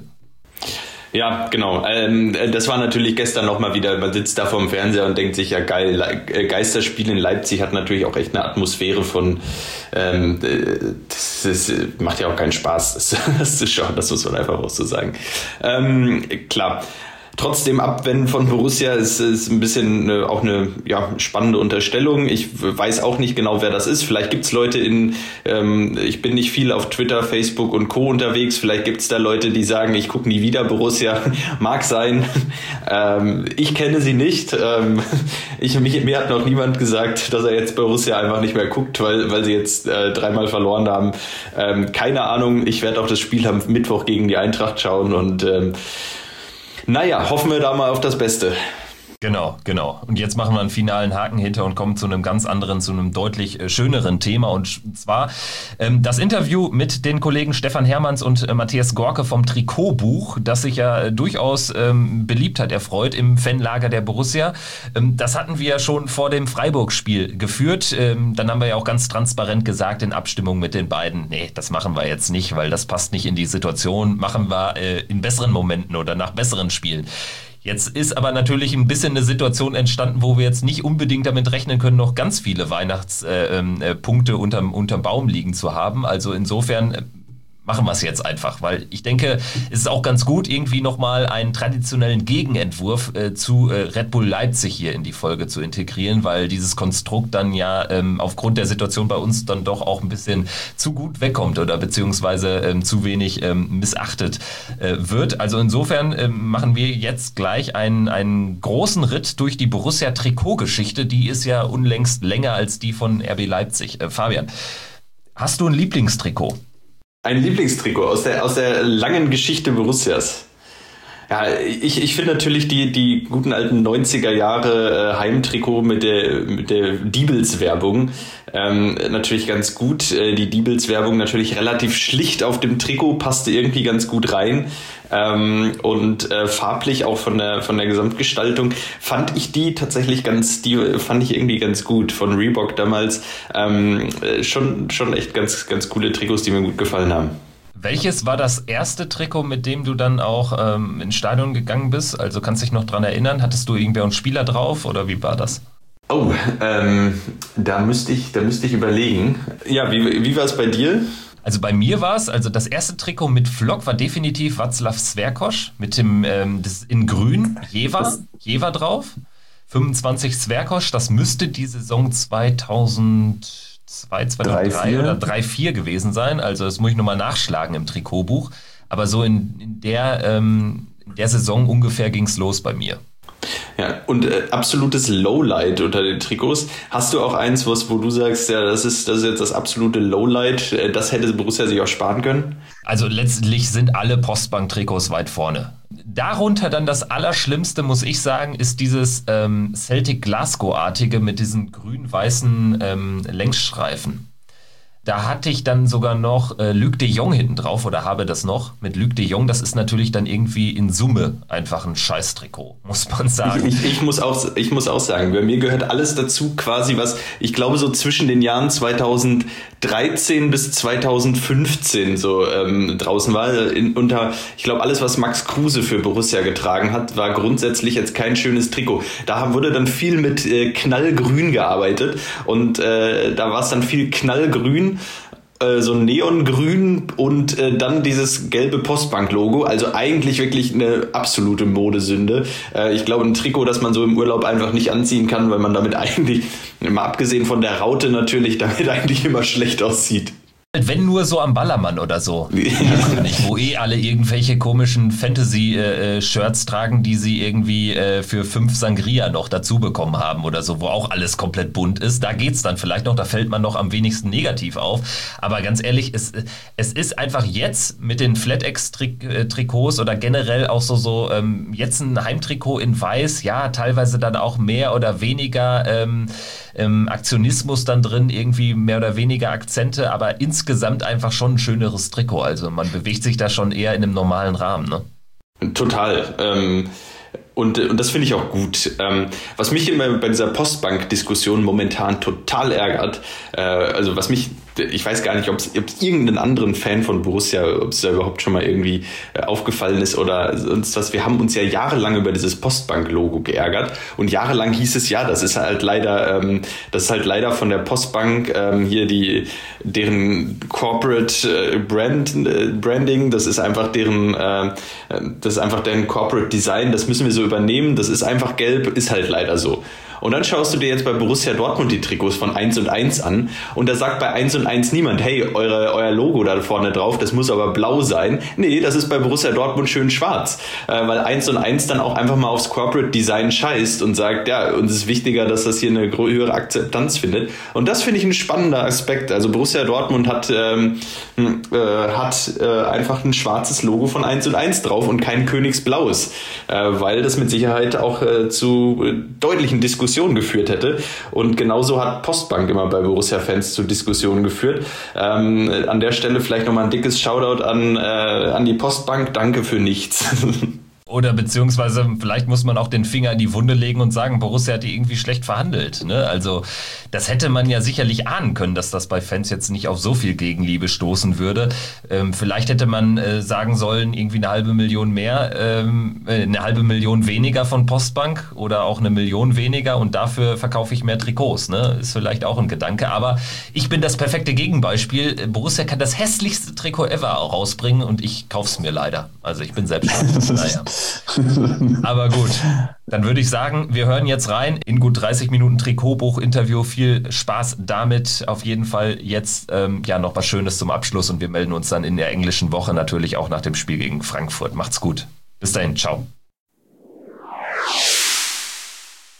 Ja, genau. Ähm, das war natürlich gestern nochmal wieder, man sitzt da vorm Fernseher und denkt sich, ja geil, Le- Geisterspiel in Leipzig hat natürlich auch echt eine Atmosphäre von, ähm, das, das macht ja auch keinen Spaß, das, das zu schauen, das muss man einfach auch so sagen. Ähm, klar. Trotzdem abwenden von Borussia ist, ist ein bisschen äh, auch eine ja, spannende Unterstellung. Ich weiß auch nicht genau, wer das ist. Vielleicht gibt's Leute in, ähm, ich bin nicht viel auf Twitter, Facebook und Co. unterwegs. Vielleicht gibt's da Leute, die sagen, ich gucke nie wieder Borussia. Mag sein. Ähm, ich kenne sie nicht. Ähm, ich, mich, mir hat noch niemand gesagt, dass er jetzt Borussia einfach nicht mehr guckt, weil, weil sie jetzt äh, dreimal verloren haben. Ähm, keine Ahnung. Ich werde auch das Spiel am Mittwoch gegen die Eintracht schauen und ähm, naja, hoffen wir da mal auf das Beste. Genau, genau. Und jetzt machen wir einen finalen Haken hinter und kommen zu einem ganz anderen, zu einem deutlich äh, schöneren Thema. Und zwar ähm, das Interview mit den Kollegen Stefan Hermanns und äh, Matthias Gorke vom Trikotbuch, das sich ja äh, durchaus ähm, Beliebtheit erfreut im Fanlager der Borussia. Ähm, das hatten wir ja schon vor dem Freiburg-Spiel geführt. Ähm, dann haben wir ja auch ganz transparent gesagt, in Abstimmung mit den beiden, nee, das machen wir jetzt nicht, weil das passt nicht in die Situation. Machen wir äh, in besseren Momenten oder nach besseren Spielen. Jetzt ist aber natürlich ein bisschen eine Situation entstanden, wo wir jetzt nicht unbedingt damit rechnen können, noch ganz viele Weihnachtspunkte äh, unterm, unterm Baum liegen zu haben. Also insofern äh, machen wir es jetzt einfach, weil ich denke, es ist auch ganz gut, irgendwie nochmal einen traditionellen Gegenentwurf äh, zu äh, Red Bull Leipzig hier in die Folge zu integrieren, weil dieses Konstrukt dann ja ähm, aufgrund der Situation bei uns dann doch auch ein bisschen zu gut wegkommt oder beziehungsweise ähm, zu wenig ähm, missachtet äh, wird. Also insofern ähm, machen wir jetzt gleich einen, einen großen Ritt durch die Borussia-Trikot-Geschichte. Die ist ja unlängst länger als die von R B Leipzig. Äh, Fabian, hast du ein Lieblingstrikot? Ein Lieblingstrikot aus der, aus der langen Geschichte Borussias. Ja, ich, ich finde natürlich die, die guten alten neunziger Jahre äh, Heimtrikot mit der, mit der Diebels-Werbung ähm, natürlich ganz gut. Äh, die Diebels-Werbung natürlich relativ schlicht auf dem Trikot, passte irgendwie ganz gut rein. Ähm, und äh, farblich auch von der, von der Gesamtgestaltung fand ich die tatsächlich ganz, die fand ich irgendwie ganz gut von Reebok damals. Ähm, schon, schon echt ganz, ganz coole Trikots, die mir gut gefallen haben. Welches war das erste Trikot, mit dem du dann auch ähm, ins Stadion gegangen bist? Also kannst du dich noch dran erinnern? Hattest du irgendwer einen Spieler drauf oder wie war das? Oh, ähm, da müsste ich, da müsste ich überlegen. Ja, wie, wie war es bei dir? Also bei mir war es, also das erste Trikot mit Flock war definitiv Václav Sverkoš mit dem ähm, das in grün, Jever, Jever drauf. fünfundzwanzig Sverkoš, das müsste die Saison zweitausendzwei, zweitausenddrei oder drei vier gewesen sein. Also das muss ich nochmal nachschlagen im Trikotbuch. Aber so in, in, der, ähm, in der Saison ungefähr ging es los bei mir. Ja, und äh, absolutes Lowlight unter den Trikots. Hast du auch eins, was, wo du sagst, ja, das ist, das ist jetzt das absolute Lowlight, äh, das hätte Borussia sich auch sparen können? Also letztlich sind alle Postbank-Trikots weit vorne. Darunter dann das Allerschlimmste, muss ich sagen, ist dieses ähm, Celtic Glasgow-artige mit diesen grün-weißen ähm, Längsstreifen. Da hatte ich dann sogar noch äh, Luc de Jong hinten drauf oder habe das noch mit Luc de Jong. Das ist natürlich dann irgendwie in Summe einfach ein Scheiß-Trikot, muss man sagen. Ich, ich, ich, muss auch, ich muss auch sagen, bei mir gehört alles dazu quasi, was ich glaube so zwischen den Jahren zweitausenddreizehn bis zweitausendfünfzehn so ähm, draußen war. In, unter, ich glaube, alles, was Max Kruse für Borussia getragen hat, war grundsätzlich jetzt kein schönes Trikot. Da wurde dann viel mit äh, Knallgrün gearbeitet und äh, da war es dann viel Knallgrün. So Neongrün und äh, dann dieses gelbe Postbank-Logo, also eigentlich wirklich eine absolute Modesünde. Äh, ich glaube, ein Trikot, das man so im Urlaub einfach nicht anziehen kann, weil man damit eigentlich, mal abgesehen von der Raute natürlich, damit eigentlich immer schlecht aussieht. Wenn nur so am Ballermann oder so. Ja. Nicht, wo eh alle irgendwelche komischen Fantasy-Shirts äh, tragen, die sie irgendwie äh, für fünf Sangria noch dazu bekommen haben oder so, wo auch alles komplett bunt ist. Da geht's dann vielleicht noch, da fällt man noch am wenigsten negativ auf. Aber ganz ehrlich, es, es ist einfach jetzt mit den Flat-X-Trikots oder generell auch so, so ähm, jetzt ein Heimtrikot in Weiß, ja, teilweise dann auch mehr oder weniger ähm, ähm, Aktionismus dann drin, irgendwie mehr oder weniger Akzente, aber insgesamt Insgesamt einfach schon ein schöneres Trikot. Also man bewegt sich da schon eher in einem normalen Rahmen, ne? Total. Ähm, und, und das finde ich auch gut. Ähm, was mich immer bei dieser Postbank-Diskussion momentan total ärgert, äh, also was mich, ich weiß gar nicht, ob es irgendeinen anderen Fan von Borussia, ob es da überhaupt schon mal irgendwie äh, aufgefallen ist oder sonst was. Wir haben uns ja jahrelang über dieses Postbank-Logo geärgert und jahrelang hieß es ja, das ist halt leider, ähm, das ist halt leider von der Postbank ähm, hier die, deren Corporate äh, Brand, äh, Branding, das ist einfach deren, äh, das ist einfach deren Corporate Design, das müssen wir so übernehmen, das ist einfach gelb, ist halt leider so. Und dann schaust du dir jetzt bei Borussia Dortmund die Trikots von eins und eins an und da sagt bei eins und eins niemand, hey, eure, euer Logo da vorne drauf, das muss aber blau sein. Nee, das ist bei Borussia Dortmund schön schwarz, äh, weil eins und eins dann auch einfach mal aufs Corporate Design scheißt und sagt, ja, uns ist wichtiger, dass das hier eine höhere Akzeptanz findet. Und das finde ich ein spannender Aspekt. Also Borussia Dortmund hat, ähm, äh, hat äh, einfach ein schwarzes Logo von eins und eins drauf und kein Königsblaues, äh, weil das mit Sicherheit auch äh, zu äh, deutlichen Diskussionen geführt hätte. Und genauso hat Postbank immer bei Borussia-Fans zu Diskussionen geführt. Ähm, an der Stelle vielleicht nochmal ein dickes Shoutout an, äh, an die Postbank. Danke für nichts. Oder beziehungsweise vielleicht muss man auch den Finger in die Wunde legen und sagen, Borussia hat die irgendwie schlecht verhandelt. Ne? Also das hätte man ja sicherlich ahnen können, dass das bei Fans jetzt nicht auf so viel Gegenliebe stoßen würde. Ähm, vielleicht hätte man äh, sagen sollen, irgendwie eine halbe Million mehr, ähm, eine halbe Million weniger von Postbank oder auch eine Million weniger und dafür verkaufe ich mehr Trikots. Ne? Ist vielleicht auch ein Gedanke. Aber ich bin das perfekte Gegenbeispiel. Borussia kann das hässlichste Trikot ever auch rausbringen und ich kaufe es mir leider. Also ich bin selbst schon. Naja. Aber gut, dann würde ich sagen, wir hören jetzt rein in gut dreißig Minuten Trikotbuch-Interview. Viel Spaß damit. Auf jeden Fall jetzt ähm, ja noch was Schönes zum Abschluss und wir melden uns dann in der englischen Woche natürlich auch nach dem Spiel gegen Frankfurt. Macht's gut. Bis dahin, ciao.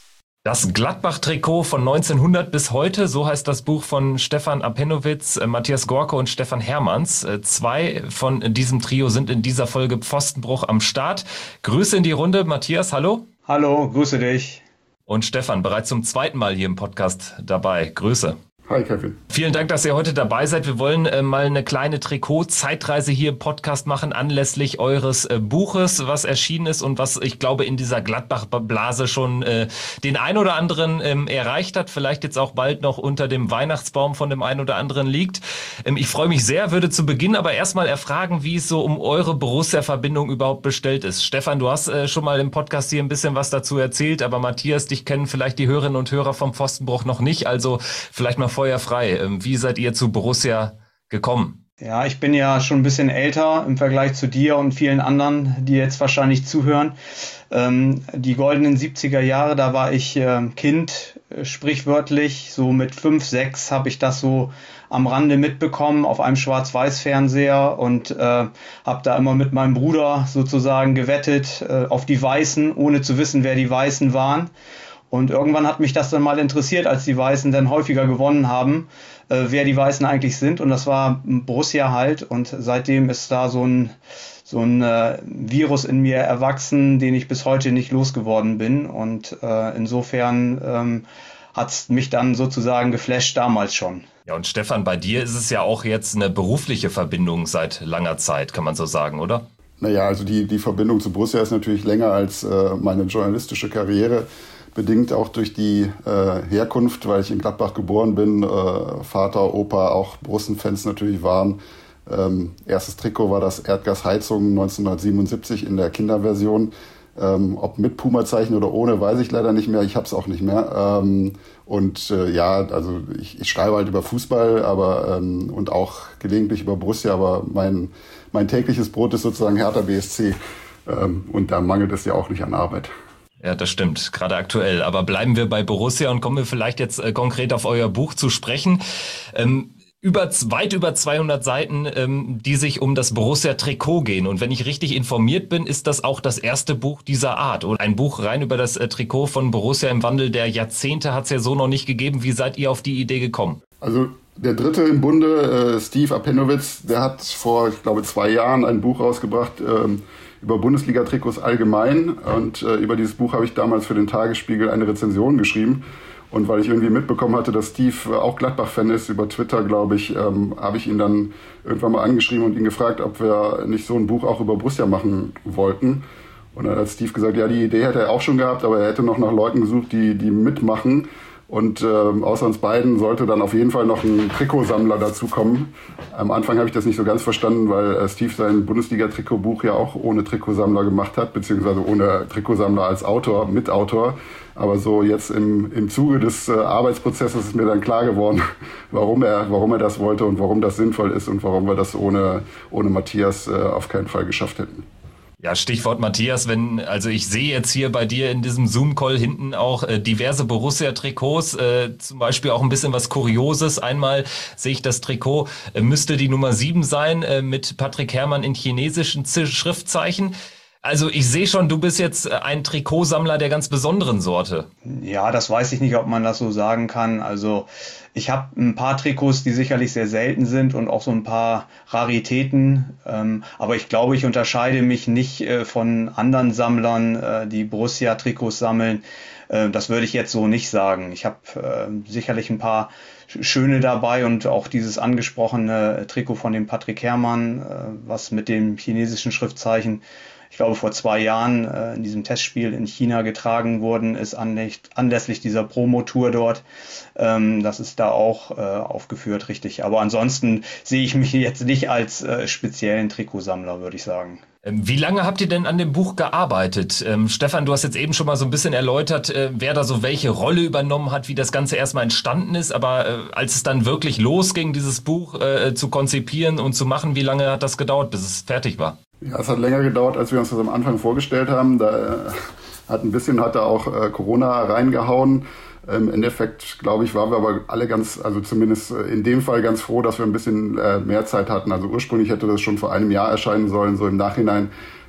Das Gladbach-Trikot von neunzehnhundert bis heute, so heißt das Buch von Stefan Apenowitz, Matthias Gorke und Stefan Hermanns. Zwei von diesem Trio sind in dieser Folge Pfostenbruch am Start. Grüße in die Runde. Matthias, hallo. Hallo, grüße dich. Und Stefan, bereits zum zweiten Mal hier im Podcast dabei. Grüße. Hi Kevin. Vielen Dank, dass ihr heute dabei seid. Wir wollen äh, mal eine kleine Trikot-Zeitreise hier im Podcast machen, anlässlich eures äh, Buches, was erschienen ist und was, ich glaube, in dieser Gladbach-Blase schon äh, den ein oder anderen ähm, erreicht hat, vielleicht jetzt auch bald noch unter dem Weihnachtsbaum von dem einen oder anderen liegt. Ähm, ich freue mich sehr, würde zu Beginn aber erstmal erfragen, wie es so um eure Borussia-Verbindung überhaupt bestellt ist. Stefan, du hast äh, schon mal im Podcast hier ein bisschen was dazu erzählt, aber Matthias, dich kennen vielleicht die Hörerinnen und Hörer vom Pfostenbruch noch nicht, also vielleicht mal feuerfrei. Wie seid ihr zu Borussia gekommen? Ja, ich bin ja schon ein bisschen älter im Vergleich zu dir und vielen anderen, die jetzt wahrscheinlich zuhören. Ähm, die goldenen siebziger Jahre, da war ich äh, Kind, äh, sprichwörtlich. So mit fünf, sechs habe ich das so am Rande mitbekommen auf einem Schwarz-Weiß-Fernseher und äh, habe da immer mit meinem Bruder sozusagen gewettet äh, auf die Weißen, ohne zu wissen, wer die Weißen waren. Und irgendwann hat mich das dann mal interessiert, als die Weißen dann häufiger gewonnen haben, äh, wer die Weißen eigentlich sind. Und das war Borussia halt. Und seitdem ist da so ein, so ein äh, Virus in mir erwachsen, den ich bis heute nicht losgeworden bin. Und äh, insofern ähm, hat es mich dann sozusagen geflasht damals schon. Ja, und Stefan, bei dir ist es ja auch jetzt eine berufliche Verbindung seit langer Zeit, kann man so sagen, oder? Naja, also die, die Verbindung zu Borussia ist natürlich länger als äh, meine journalistische Karriere. Bedingt auch durch die äh, Herkunft, weil ich in Gladbach geboren bin, äh, Vater, Opa, auch Borussen-Fans natürlich waren. Ähm, erstes Trikot war das Erdgasheizung neunzehnhundertsiebenundsiebzig in der Kinderversion. Ähm, ob mit Puma-Zeichen oder ohne, weiß ich leider nicht mehr. Ich habe es auch nicht mehr. Ähm, und äh, ja, also ich, ich schreibe halt über Fußball, aber ähm, und auch gelegentlich über Borussia, aber mein mein tägliches Brot ist sozusagen Hertha B S C. Ähm, und da mangelt es ja auch nicht an Arbeit. Ja, das stimmt, gerade aktuell. Aber bleiben wir bei Borussia und kommen wir vielleicht jetzt äh, konkret auf euer Buch zu sprechen. Ähm, über, weit über zweihundert Seiten, ähm, die sich um das Borussia-Trikot gehen. Und wenn ich richtig informiert bin, ist das auch das erste Buch dieser Art. Oder ein Buch rein über das äh, Trikot von Borussia im Wandel der Jahrzehnte hat es ja so noch nicht gegeben. Wie seid ihr auf die Idee gekommen? Also der dritte im Bunde, äh, Steve Apenowitz, der hat vor, ich glaube, zwei Jahren ein Buch rausgebracht, ähm, über Bundesliga-Trikots allgemein. Und äh, über dieses Buch habe ich damals für den Tagesspiegel eine Rezension geschrieben. Und weil ich irgendwie mitbekommen hatte, dass Steve auch Gladbach-Fan ist, über Twitter, glaube ich, ähm, habe ich ihn dann irgendwann mal angeschrieben und ihn gefragt, ob wir nicht so ein Buch auch über Borussia machen wollten. Und dann hat Steve gesagt, ja, die Idee hätte er auch schon gehabt, aber er hätte noch nach Leuten gesucht, die, die mitmachen. Und äh, außer uns beiden sollte dann auf jeden Fall noch ein Trikotsammler dazukommen. Am Anfang habe ich das nicht so ganz verstanden, weil äh, Steve sein Bundesliga-Trikotbuch ja auch ohne Trikotsammler gemacht hat, beziehungsweise ohne Trikotsammler als Autor, Mitautor. Aber so jetzt im, im Zuge des äh, Arbeitsprozesses ist mir dann klar geworden, warum er, warum er das wollte und warum das sinnvoll ist und warum wir das ohne, ohne Matthias äh, auf keinen Fall geschafft hätten. Ja, Stichwort Matthias, wenn, also ich sehe jetzt hier bei dir in diesem Zoom-Call hinten auch äh, diverse Borussia-Trikots, äh, zum Beispiel auch ein bisschen was Kurioses. Einmal sehe ich das Trikot, äh, müsste die Nummer sieben sein, äh, mit Patrick Herrmann in chinesischen Z- Schriftzeichen. Also ich sehe schon, du bist jetzt ein Trikotsammler der ganz besonderen Sorte. Ja, das weiß ich nicht, ob man das so sagen kann. Also ich habe ein paar Trikots, die sicherlich sehr selten sind und auch so ein paar Raritäten. Ähm, aber ich glaube, ich unterscheide mich nicht äh, von anderen Sammlern, äh, die Borussia-Trikots sammeln. Äh, das würde ich jetzt so nicht sagen. Ich habe äh, sicherlich ein paar schöne dabei und auch dieses angesprochene Trikot von dem Patrick Herrmann, äh, was mit dem chinesischen Schriftzeichen, ich glaube, vor zwei Jahren äh, in diesem Testspiel in China getragen worden ist, anlässlich, anlässlich dieser Promotour dort. Ähm, das ist da auch äh, aufgeführt, richtig. Aber ansonsten sehe ich mich jetzt nicht als äh, speziellen Trikotsammler, würde ich sagen. Wie lange habt ihr denn an dem Buch gearbeitet? Ähm, Stefan, du hast jetzt eben schon mal so ein bisschen erläutert, äh, wer da so welche Rolle übernommen hat, wie das Ganze erstmal entstanden ist. Aber äh, als es dann wirklich losging, dieses Buch äh, zu konzipieren und zu machen, wie lange hat das gedauert, bis es fertig war? Ja, es hat länger gedauert, als wir uns das am Anfang vorgestellt haben. Da äh, hat ein bisschen hat da auch äh, Corona reingehauen. Im Endeffekt, glaube ich, waren wir aber alle ganz, also zumindest in dem Fall ganz froh, dass wir ein bisschen äh, mehr Zeit hatten. Also ursprünglich hätte das schon vor einem Jahr erscheinen sollen. So im Nachhinein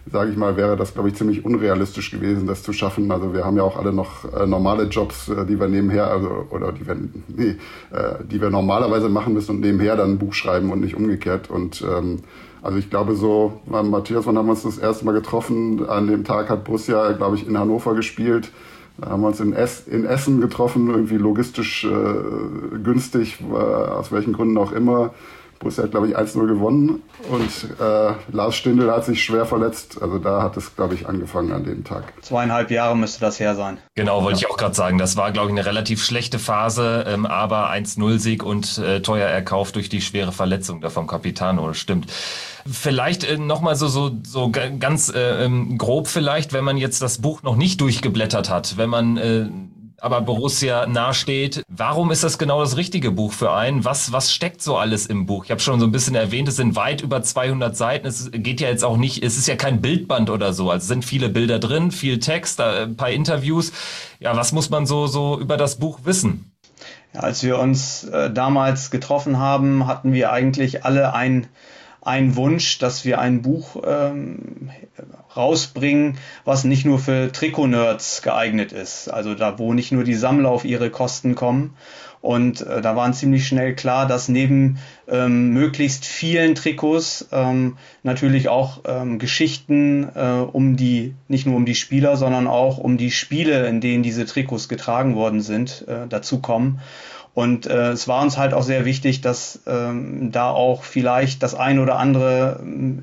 sage ich mal, wäre das, glaube ich, ziemlich unrealistisch gewesen, das zu schaffen. Also wir haben ja auch alle noch äh, normale Jobs, äh, die wir nebenher, also oder die wir, nee, äh, die wir normalerweise machen müssen und nebenher dann ein Buch schreiben und nicht umgekehrt. Und ähm, also ich glaube so, Matthias, wann haben wir uns das erste Mal getroffen? An dem Tag hat Borussia, glaube ich, in Hannover gespielt. Da haben wir uns in, Ess, in Essen getroffen, irgendwie logistisch äh, günstig, äh, aus welchen Gründen auch immer. Borussia hat, glaube ich, eins null gewonnen und äh, Lars Stindl hat sich schwer verletzt. Also da hat es, glaube ich, angefangen an dem Tag. Zweieinhalb Jahre müsste das her sein. Genau, wollte ja. ich auch gerade sagen. Das war, glaube ich, eine relativ schlechte Phase, ähm, aber eins null Sieg und äh, teuer erkauft durch die schwere Verletzung da vom Capitano, das stimmt. Vielleicht äh, nochmal so, so, so ganz äh, grob vielleicht, wenn man jetzt das Buch noch nicht durchgeblättert hat, wenn man... Äh, aber Borussia nahesteht. Warum ist das genau das richtige Buch für einen? Was, was steckt so alles im Buch? Ich habe schon so ein bisschen erwähnt, es sind weit über zweihundert Seiten. Es geht ja jetzt auch nicht, es ist ja kein Bildband oder so. Also es sind viele Bilder drin, viel Text, ein paar Interviews. Ja, was muss man so, so über das Buch wissen? Ja, als wir uns äh, damals getroffen haben, hatten wir eigentlich alle ein Ein Wunsch, dass wir ein Buch ähm, rausbringen, was nicht nur für Trikot-Nerds geeignet ist. Also da, wo nicht nur die Sammler auf ihre Kosten kommen. Und äh, da war ziemlich schnell klar, dass neben ähm, möglichst vielen Trikots ähm, natürlich auch ähm, Geschichten äh, um die, nicht nur um die Spieler, sondern auch um die Spiele, in denen diese Trikots getragen worden sind, äh, dazukommen. Und äh, es war uns halt auch sehr wichtig, dass ähm, da auch vielleicht das ein oder andere ähm,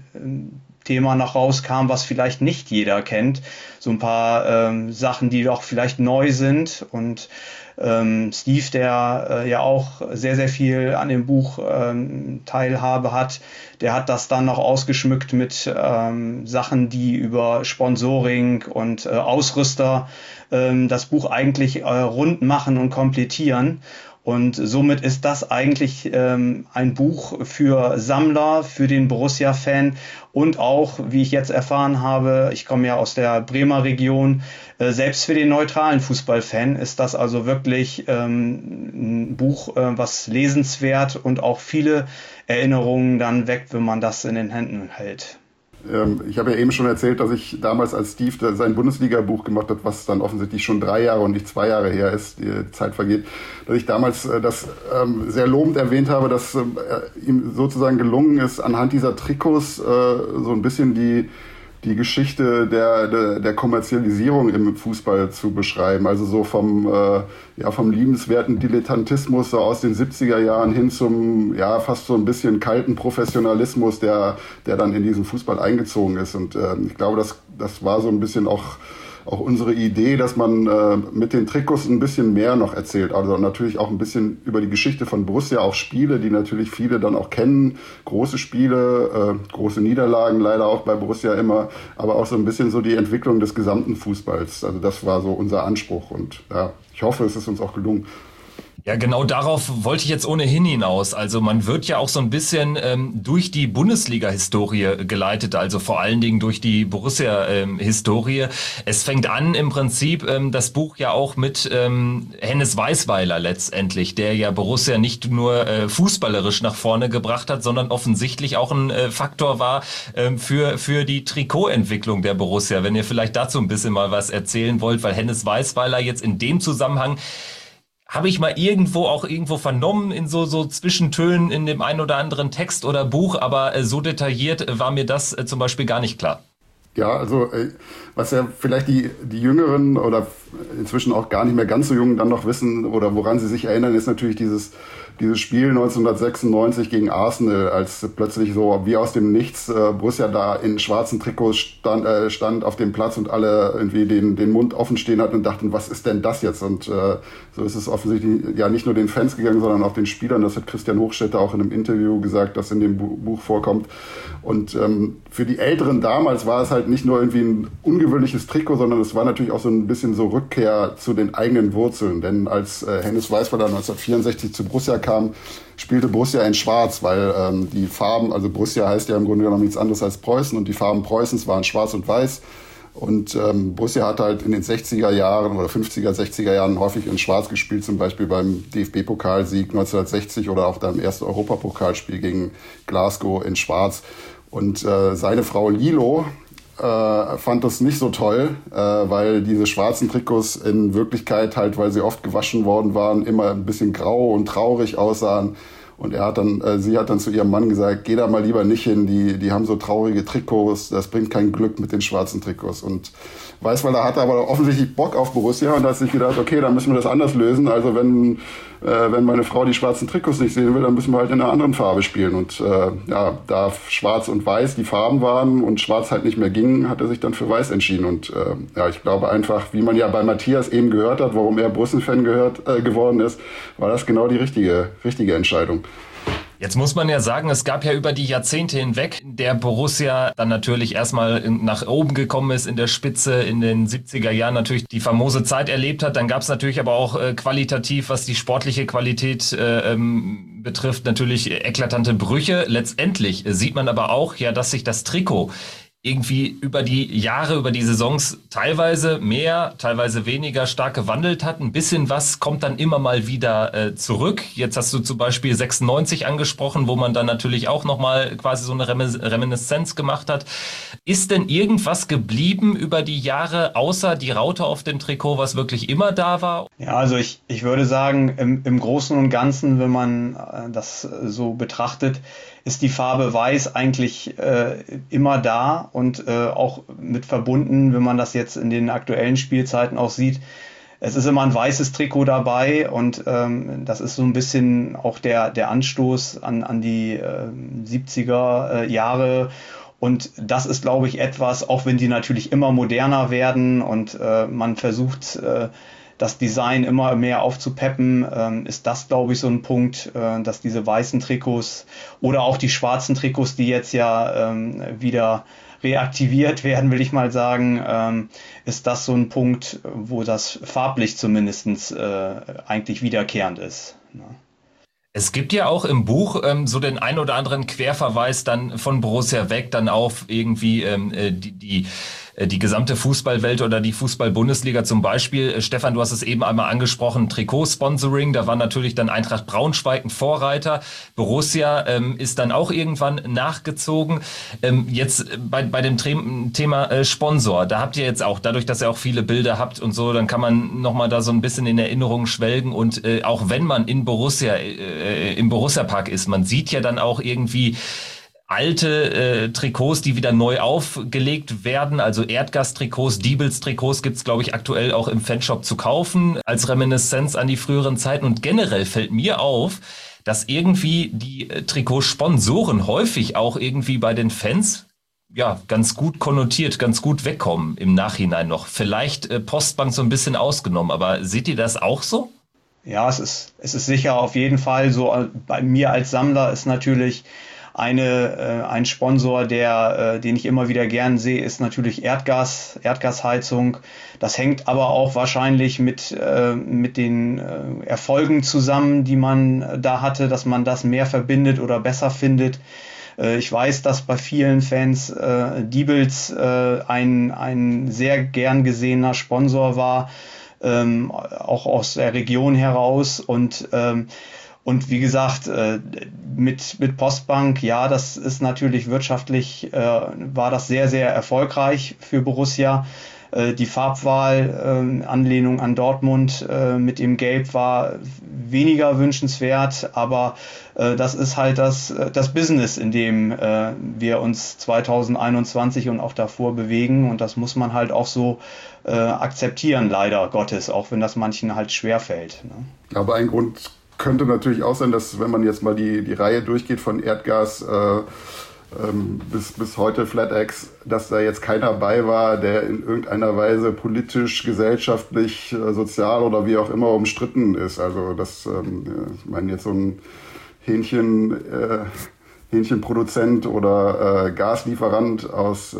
Thema noch rauskam, was vielleicht nicht jeder kennt. So ein paar ähm, Sachen, die doch vielleicht neu sind. Und ähm, Steve, der äh, ja auch sehr, sehr viel an dem Buch ähm, Teilhabe hat, der hat das dann noch ausgeschmückt mit ähm, Sachen, die über Sponsoring und äh, Ausrüster ähm, das Buch eigentlich äh, rund machen und komplettieren. Und somit ist das eigentlich ähm, ein Buch für Sammler, für den Borussia-Fan und auch, wie ich jetzt erfahren habe, ich komme ja aus der Bremer Region, äh, selbst für den neutralen Fußballfan ist das also wirklich ähm, ein Buch, äh, was lesenswert und auch viele Erinnerungen dann weckt, wenn man das in den Händen hält. Ich habe ja eben schon erzählt, dass ich damals, als Steve sein Bundesliga-Buch gemacht hat, was dann offensichtlich schon drei Jahre und nicht zwei Jahre her ist, die Zeit vergeht, dass ich damals das sehr lobend erwähnt habe, dass ihm sozusagen gelungen ist, anhand dieser Trikots so ein bisschen die die Geschichte der, der, der Kommerzialisierung im Fußball zu beschreiben. Also so vom, äh, ja, vom liebenswerten Dilettantismus so aus den siebziger Jahren hin zum, ja, fast so ein bisschen kalten Professionalismus, der, der dann in diesen Fußball eingezogen ist. Und äh, ich glaube, das, das war so ein bisschen auch, auch unsere Idee, dass man äh, mit den Trikots ein bisschen mehr noch erzählt. Also natürlich auch ein bisschen über die Geschichte von Borussia, auch Spiele, die natürlich viele dann auch kennen. Große Spiele, äh, große Niederlagen leider auch bei Borussia immer, aber auch so ein bisschen so die Entwicklung des gesamten Fußballs. Also das war so unser Anspruch und ja, ich hoffe, es ist uns auch gelungen. Ja, genau darauf wollte ich jetzt ohnehin hinaus. Also man wird ja auch so ein bisschen ähm, durch die Bundesliga-Historie geleitet, also vor allen Dingen durch die Borussia-Historie. Ähm, es fängt an im Prinzip ähm, das Buch ja auch mit ähm, Hennes Weisweiler letztendlich, der ja Borussia nicht nur äh, fußballerisch nach vorne gebracht hat, sondern offensichtlich auch ein äh, Faktor war ähm, für für die Trikotentwicklung der Borussia. Wenn ihr vielleicht dazu ein bisschen mal was erzählen wollt, weil Hennes Weisweiler jetzt in dem Zusammenhang habe ich mal irgendwo auch irgendwo vernommen in so so Zwischentönen in dem einen oder anderen Text oder Buch, aber äh, so detailliert äh, war mir das äh, zum Beispiel gar nicht klar. Ja, also äh, was ja vielleicht die die Jüngeren oder inzwischen auch gar nicht mehr ganz so Jungen dann noch wissen oder woran sie sich erinnern, ist natürlich dieses dieses Spiel neunzehnhundertsechsundneunzig gegen Arsenal, als plötzlich so wie aus dem Nichts äh, Borussia da in schwarzen Trikots stand, äh, stand auf dem Platz und alle irgendwie den den Mund offen stehen hatten und dachten, was ist denn das jetzt? Und äh, so ist es offensichtlich ja nicht nur den Fans gegangen, sondern auch den Spielern. Das hat Christian Hochstetter auch in einem Interview gesagt, das in dem Bu- Buch vorkommt. Und ähm, für die Älteren damals war es halt nicht nur irgendwie ein ungewöhnliches Trikot, sondern es war natürlich auch so ein bisschen so Rückkehr zu den eigenen Wurzeln. Denn als äh, Hennes Weisweiler neunzehnhundertvierundsechzig zu Borussia kam, spielte Borussia in Schwarz, weil ähm, die Farben, also Borussia heißt ja im Grunde genommen nichts anderes als Preußen und die Farben Preußens waren schwarz und weiß. Und ähm, Borussia hat halt in den sechziger Jahren oder fünfziger, sechziger Jahren häufig in Schwarz gespielt, zum Beispiel beim D F B-Pokalsieg neunzehnhundertsechzig oder auch beim ersten Europapokalspiel gegen Glasgow in Schwarz. Und äh, seine Frau Lilo äh, fand das nicht so toll, äh, weil diese schwarzen Trikots in Wirklichkeit halt, weil sie oft gewaschen worden waren, immer ein bisschen grau und traurig aussahen. Und er hat dann, äh, sie hat dann zu ihrem Mann gesagt, geh da mal lieber nicht hin, die, die haben so traurige Trikots, das bringt kein Glück mit den schwarzen Trikots. Und Weißweiler hatte aber offensichtlich Bock auf Borussia und hat sich gedacht, okay, dann müssen wir das anders lösen. Also wenn, äh, wenn meine Frau die schwarzen Trikots nicht sehen will, dann müssen wir halt in einer anderen Farbe spielen. Und äh, ja, da schwarz und weiß die Farben waren und schwarz halt nicht mehr ging, hat er sich dann für weiß entschieden. Und äh, ja, ich glaube einfach, wie man ja bei Matthias eben gehört hat, warum er Borussen-Fan gehört, äh, geworden ist, war das genau die richtige, richtige Entscheidung. Jetzt muss man ja sagen, es gab ja über die Jahrzehnte hinweg, in der Borussia dann natürlich erstmal nach oben gekommen ist in der Spitze, in den siebziger Jahren natürlich die famose Zeit erlebt hat. Dann gab es natürlich aber auch äh, qualitativ, was die sportliche Qualität äh, ähm, betrifft, natürlich eklatante Brüche. Letztendlich äh, sieht man aber auch ja, dass sich das Trikot irgendwie über die Jahre, über die Saisons teilweise mehr, teilweise weniger stark gewandelt hat. Ein bisschen was kommt dann immer mal wieder äh, zurück. Jetzt hast du zum Beispiel sechsundneunzig angesprochen, wo man dann natürlich auch nochmal quasi so eine Reminiszenz gemacht hat. Ist denn irgendwas geblieben über die Jahre, außer die Raute auf dem Trikot, was wirklich immer da war? Ja, also ich, ich würde sagen, im, im Großen und Ganzen, wenn man äh, das so betrachtet, ist die Farbe Weiß eigentlich äh, immer da und äh, auch mit verbunden, wenn man das jetzt in den aktuellen Spielzeiten auch sieht. Es ist immer ein weißes Trikot dabei und ähm, das ist so ein bisschen auch der, der Anstoß an, an die äh, siebziger äh, Jahre. Und das ist, glaube ich, etwas, auch wenn die natürlich immer moderner werden und äh, man versucht, äh, das Design immer mehr aufzupeppen, ähm, ist das, glaube ich, so ein Punkt, äh, dass diese weißen Trikots oder auch die schwarzen Trikots, die jetzt ja ähm, wieder reaktiviert werden, will ich mal sagen, ähm, ist das so ein Punkt, wo das farblich zumindest äh, eigentlich wiederkehrend ist. Ne? Es gibt ja auch im Buch ähm, so den ein oder anderen Querverweis dann von Borussia weg, dann auf irgendwie ähm, die, die die gesamte Fußballwelt oder die Fußball-Bundesliga zum Beispiel. Stefan, du hast es eben einmal angesprochen, Trikotsponsoring, da war natürlich dann Eintracht Braunschweig ein Vorreiter. Borussia ähm, ist dann auch irgendwann nachgezogen. Ähm, jetzt bei, bei dem Thema äh, Sponsor, da habt ihr jetzt auch, dadurch, dass ihr auch viele Bilder habt und so, dann kann man nochmal da so ein bisschen in Erinnerung schwelgen und äh, auch wenn man in Borussia, äh, im Borussia-Park ist, man sieht ja dann auch irgendwie alte äh, Trikots, die wieder neu aufgelegt werden, also Erdgas-Trikots, Diebels-Trikots gibt's, glaube ich, aktuell auch im Fanshop zu kaufen, als Reminiszenz an die früheren Zeiten. Und generell fällt mir auf, dass irgendwie die äh, Trikotsponsoren häufig auch irgendwie bei den Fans ja ganz gut konnotiert, ganz gut wegkommen im Nachhinein noch. Vielleicht äh, Postbank so ein bisschen ausgenommen, aber seht ihr das auch so? Ja, es ist, es ist sicher auf jeden Fall so. Bei mir als Sammler ist natürlich Eine, äh, ein Sponsor, der, äh, den ich immer wieder gern sehe, ist natürlich Erdgas, Erdgasheizung. Das hängt aber auch wahrscheinlich mit, äh, mit den äh, Erfolgen zusammen, die man da hatte, dass man das mehr verbindet oder besser findet. Äh, ich weiß, dass bei vielen Fans äh, Diebels äh, ein, ein sehr gern gesehener Sponsor war, ähm, auch aus der Region heraus und ähm, Und wie gesagt, mit, mit Postbank, ja, das ist natürlich wirtschaftlich, war das sehr, sehr erfolgreich für Borussia. Die Farbwahl, Anlehnung an Dortmund mit dem Gelb war weniger wünschenswert, aber das ist halt das, das Business, in dem wir uns zwanzig einundzwanzig und auch davor bewegen und das muss man halt auch so akzeptieren, leider Gottes, auch wenn das manchen halt schwerfällt. Ich glaube, ein Grund könnte natürlich auch sein, dass wenn man jetzt mal die, die Reihe durchgeht von Erdgas äh, ähm, bis, bis heute FlatEx, dass da jetzt keiner bei war, der in irgendeiner Weise politisch, gesellschaftlich, äh, sozial oder wie auch immer umstritten ist. Also das, ähm, ich meine jetzt so ein Hähnchen, äh, Hähnchenproduzent oder äh, Gaslieferant aus äh,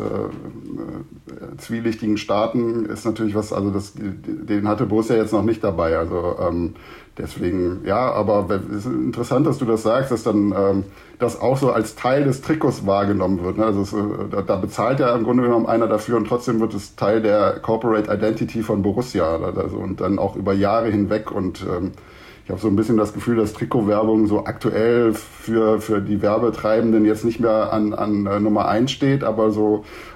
äh, zwielichtigen Staaten ist natürlich was, also das, den hatte Borussia jetzt noch nicht dabei. Also ähm, deswegen, ja, aber es ist interessant, dass du das sagst, dass dann ähm, das auch so als Teil des Trikots wahrgenommen wird. Ne? Also es, da, da bezahlt ja im Grunde genommen einer dafür und trotzdem wird es Teil der Corporate Identity von Borussia. Also, und dann auch über Jahre hinweg und ähm, ich habe so ein bisschen das Gefühl, dass Trikotwerbung so aktuell für für die Werbetreibenden jetzt nicht mehr an an Nummer eins steht, aber so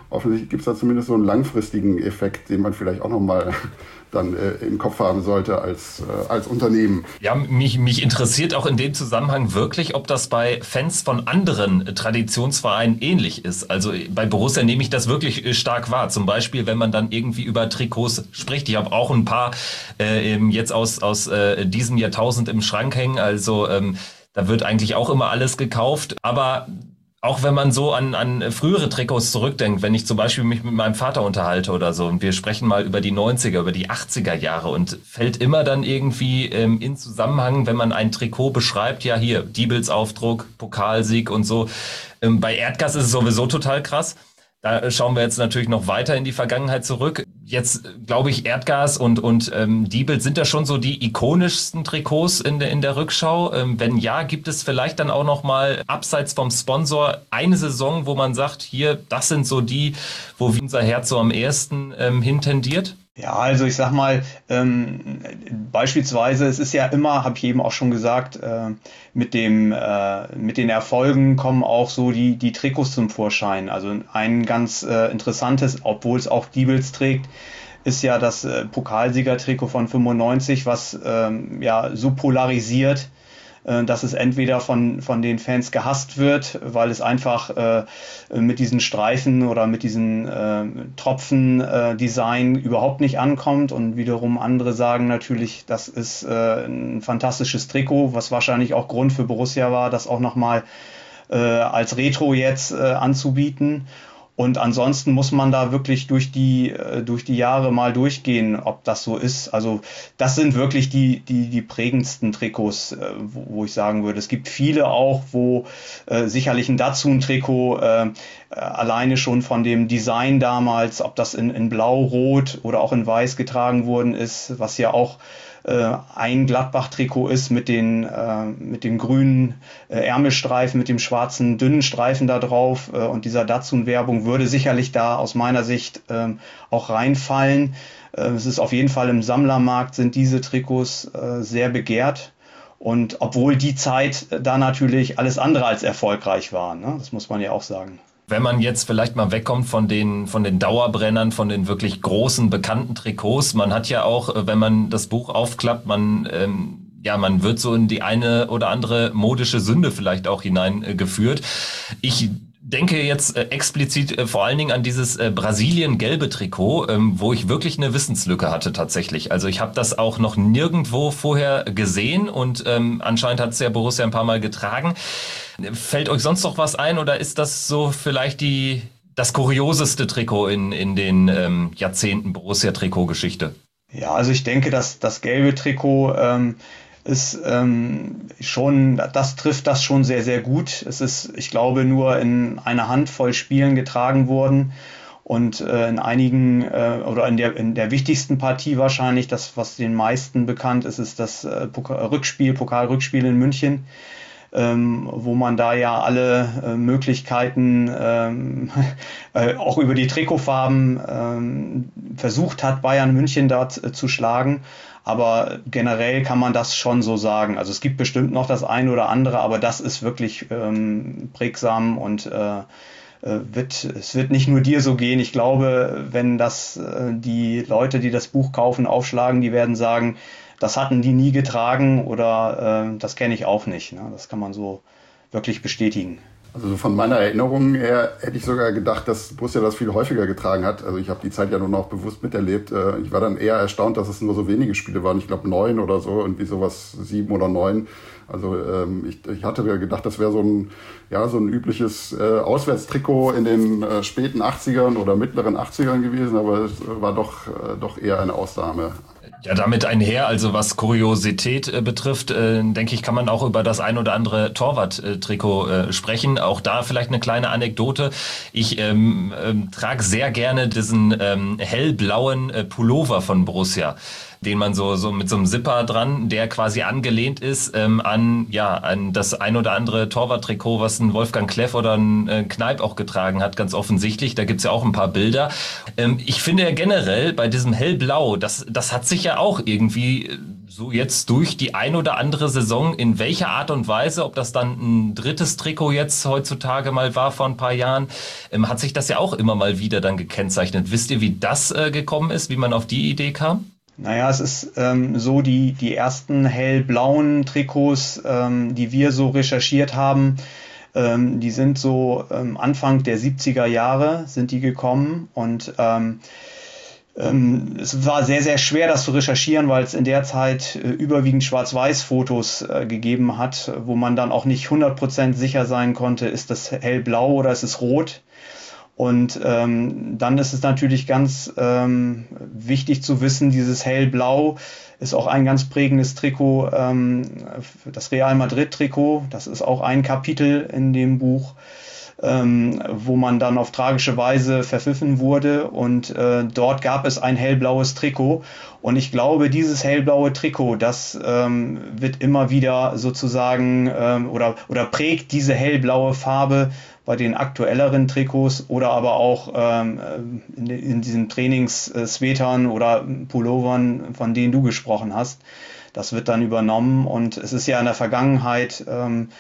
offensichtlich gibt es da zumindest so einen langfristigen Effekt, den man vielleicht auch nochmal dann äh, im Kopf haben sollte als, äh, als Unternehmen. Ja, mich, mich interessiert auch in dem Zusammenhang wirklich, ob das bei Fans von anderen äh, Traditionsvereinen ähnlich ist. Also bei Borussia nehme ich das wirklich äh, stark wahr. Zum Beispiel, wenn man dann irgendwie über Trikots spricht. Ich habe auch ein paar äh, jetzt aus, aus äh, diesem Jahrtausend im Schrank hängen. Also ähm, da wird eigentlich auch immer alles gekauft. Aber auch wenn man so an, an frühere Trikots zurückdenkt, wenn ich zum Beispiel mich mit meinem Vater unterhalte oder so und wir sprechen mal über die neunziger, über die achtziger Jahre und fällt immer dann irgendwie ähm, in Zusammenhang, wenn man ein Trikot beschreibt, ja hier, Diebels Aufdruck, Pokalsieg und so. Ähm, bei Erdgas ist es sowieso total krass. Da schauen wir jetzt natürlich noch weiter in die Vergangenheit zurück. Jetzt glaube ich, Erdgas und und ähm, Diebel sind da schon so die ikonischsten Trikots in der in der Rückschau. Ähm, wenn ja, gibt es vielleicht dann auch noch mal abseits vom Sponsor eine Saison, wo man sagt, hier, das sind so die, wo unser Herz so am ehesten ähm, hintendiert? Ja, also ich sag mal, ähm, beispielsweise, es ist ja immer, habe ich eben auch schon gesagt, äh, mit dem äh, mit den Erfolgen kommen auch so die die Trikots zum Vorschein. Also ein ganz äh, interessantes, obwohl es auch Diebels trägt, ist ja das äh, Pokalsiegertrikot von fünfundneunzig, was ähm, ja so polarisiert, äh, dass es entweder von von den Fans gehasst wird, weil es einfach äh, mit diesen Streifen oder mit diesen äh, Tropfen-Design äh, überhaupt nicht ankommt, und wiederum andere sagen natürlich, das ist äh, ein fantastisches Trikot, was wahrscheinlich auch Grund für Borussia war, das auch nochmal äh, als Retro jetzt äh, anzubieten. Und ansonsten muss man da wirklich durch die durch die Jahre mal durchgehen, ob das so ist. Also das sind wirklich die die die prägendsten Trikots, wo, wo ich sagen würde. Es gibt viele auch, wo äh, sicherlich ein Datsun-Trikot äh, alleine schon von dem Design damals, ob das in in Blau, Rot oder auch in Weiß getragen worden ist, was ja auch ein Gladbach-Trikot ist mit den äh, mit dem grünen äh, Ärmelstreifen, mit dem schwarzen dünnen Streifen da drauf, äh, und dieser Datsun-Werbung würde sicherlich da aus meiner Sicht äh, auch reinfallen. Äh, es ist auf jeden Fall im Sammlermarkt sind diese Trikots äh, sehr begehrt, und obwohl die Zeit da natürlich alles andere als erfolgreich war, ne? Das muss man ja auch sagen. Wenn man jetzt vielleicht mal wegkommt von den von den Dauerbrennern, von den wirklich großen, bekannten Trikots, man hat ja auch, wenn man das Buch aufklappt, man ähm, ja, man wird so in die eine oder andere modische Sünde vielleicht auch hineingeführt. Äh, ich denke jetzt äh, explizit äh, vor allen Dingen an dieses äh, Brasilien-gelbe Trikot, ähm, wo ich wirklich eine Wissenslücke hatte tatsächlich. Also ich habe das auch noch nirgendwo vorher gesehen, und ähm, anscheinend hat es ja Borussia ein paar Mal getragen. Fällt euch sonst noch was ein, oder ist das so vielleicht die das kurioseste Trikot in in den ähm, Jahrzehnten Borussia-Trikot-Geschichte? Ja, also ich denke, dass das gelbe Trikot ähm, ist ähm, schon, das trifft das schon sehr, sehr gut. Es ist, ich glaube, nur in einer Handvoll Spielen getragen worden, und äh, in einigen äh, oder in der in der wichtigsten Partie wahrscheinlich, das was den meisten bekannt ist, ist das äh, Pokal Rückspiel, Pokalrückspiel in München. Ähm, wo man da ja alle äh, Möglichkeiten ähm, äh, auch über die Trikotfarben ähm, versucht hat, Bayern München dort äh, zu schlagen. Aber generell kann man das schon so sagen. Also es gibt bestimmt noch das eine oder andere, aber das ist wirklich ähm, prägsam, und äh, wird, es wird nicht nur dir so gehen. Ich glaube, wenn das äh, die Leute, die das Buch kaufen, aufschlagen, die werden sagen, das hatten die nie getragen, oder äh, das kenne ich auch nicht. Ne? Das kann man so wirklich bestätigen. Also von meiner Erinnerung her hätte ich sogar gedacht, dass Borussia das viel häufiger getragen hat. Also ich habe die Zeit ja nur noch bewusst miterlebt. Ich war dann eher erstaunt, dass es nur so wenige Spiele waren. Ich glaube neun oder so, irgendwie sowas, sieben oder neun. Also ähm, ich, ich hatte gedacht, das wäre so ein ja so ein übliches äh, Auswärtstrikot in den äh, späten achtzigern oder mittleren achtzigern gewesen, aber es war doch äh, doch eher eine Ausnahme. Ja, damit einher, also was Kuriosität äh, betrifft, äh, denke ich, kann man auch über das ein oder andere Torwart-Trikot äh, sprechen. Auch da vielleicht eine kleine Anekdote. Ich ähm, ähm, trage sehr gerne diesen ähm, hellblauen äh, Pullover von Borussia, den man so so mit so einem Zipper dran, der quasi angelehnt ist ähm, an ja an das ein oder andere Torwart-Trikot, was ein Wolfgang Kleff oder ein äh, Kneip auch getragen hat, ganz offensichtlich. Da gibt's ja auch ein paar Bilder. Ähm, ich finde ja generell bei diesem hellblau, das das hat sich ja auch irgendwie So jetzt durch die ein oder andere Saison, in welcher Art und Weise, ob das dann ein drittes Trikot jetzt heutzutage mal war vor ein paar Jahren, ähm, hat sich das ja auch immer mal wieder dann gekennzeichnet. Wisst ihr, wie das äh, gekommen ist, wie man auf die Idee kam? Naja, es ist ähm, so, die, die ersten hellblauen Trikots, ähm, die wir so recherchiert haben, ähm, die sind so ähm, Anfang der siebziger Jahre sind die gekommen und ähm, es war sehr, sehr schwer, das zu recherchieren, weil es in der Zeit äh, überwiegend Schwarz-Weiß-Fotos äh, gegeben hat, wo man dann auch nicht hundert Prozent sicher sein konnte, ist das hellblau oder ist es rot. Und ähm, dann ist es natürlich ganz ähm, wichtig zu wissen, dieses hellblau ist auch ein ganz prägendes Trikot, ähm, das Real Madrid-Trikot. Das ist auch ein Kapitel in dem Buch, Ähm, wo man dann auf tragische Weise verpfiffen wurde und äh, dort gab es ein hellblaues Trikot und ich glaube, dieses hellblaue Trikot, das ähm, wird immer wieder sozusagen ähm, oder, oder prägt diese hellblaue Farbe bei den aktuelleren Trikots oder aber auch ähm, in, in diesen Trainings-Sweatern oder Pullovern, von denen du gesprochen hast. Das wird dann übernommen und es ist ja in der Vergangenheit ähm,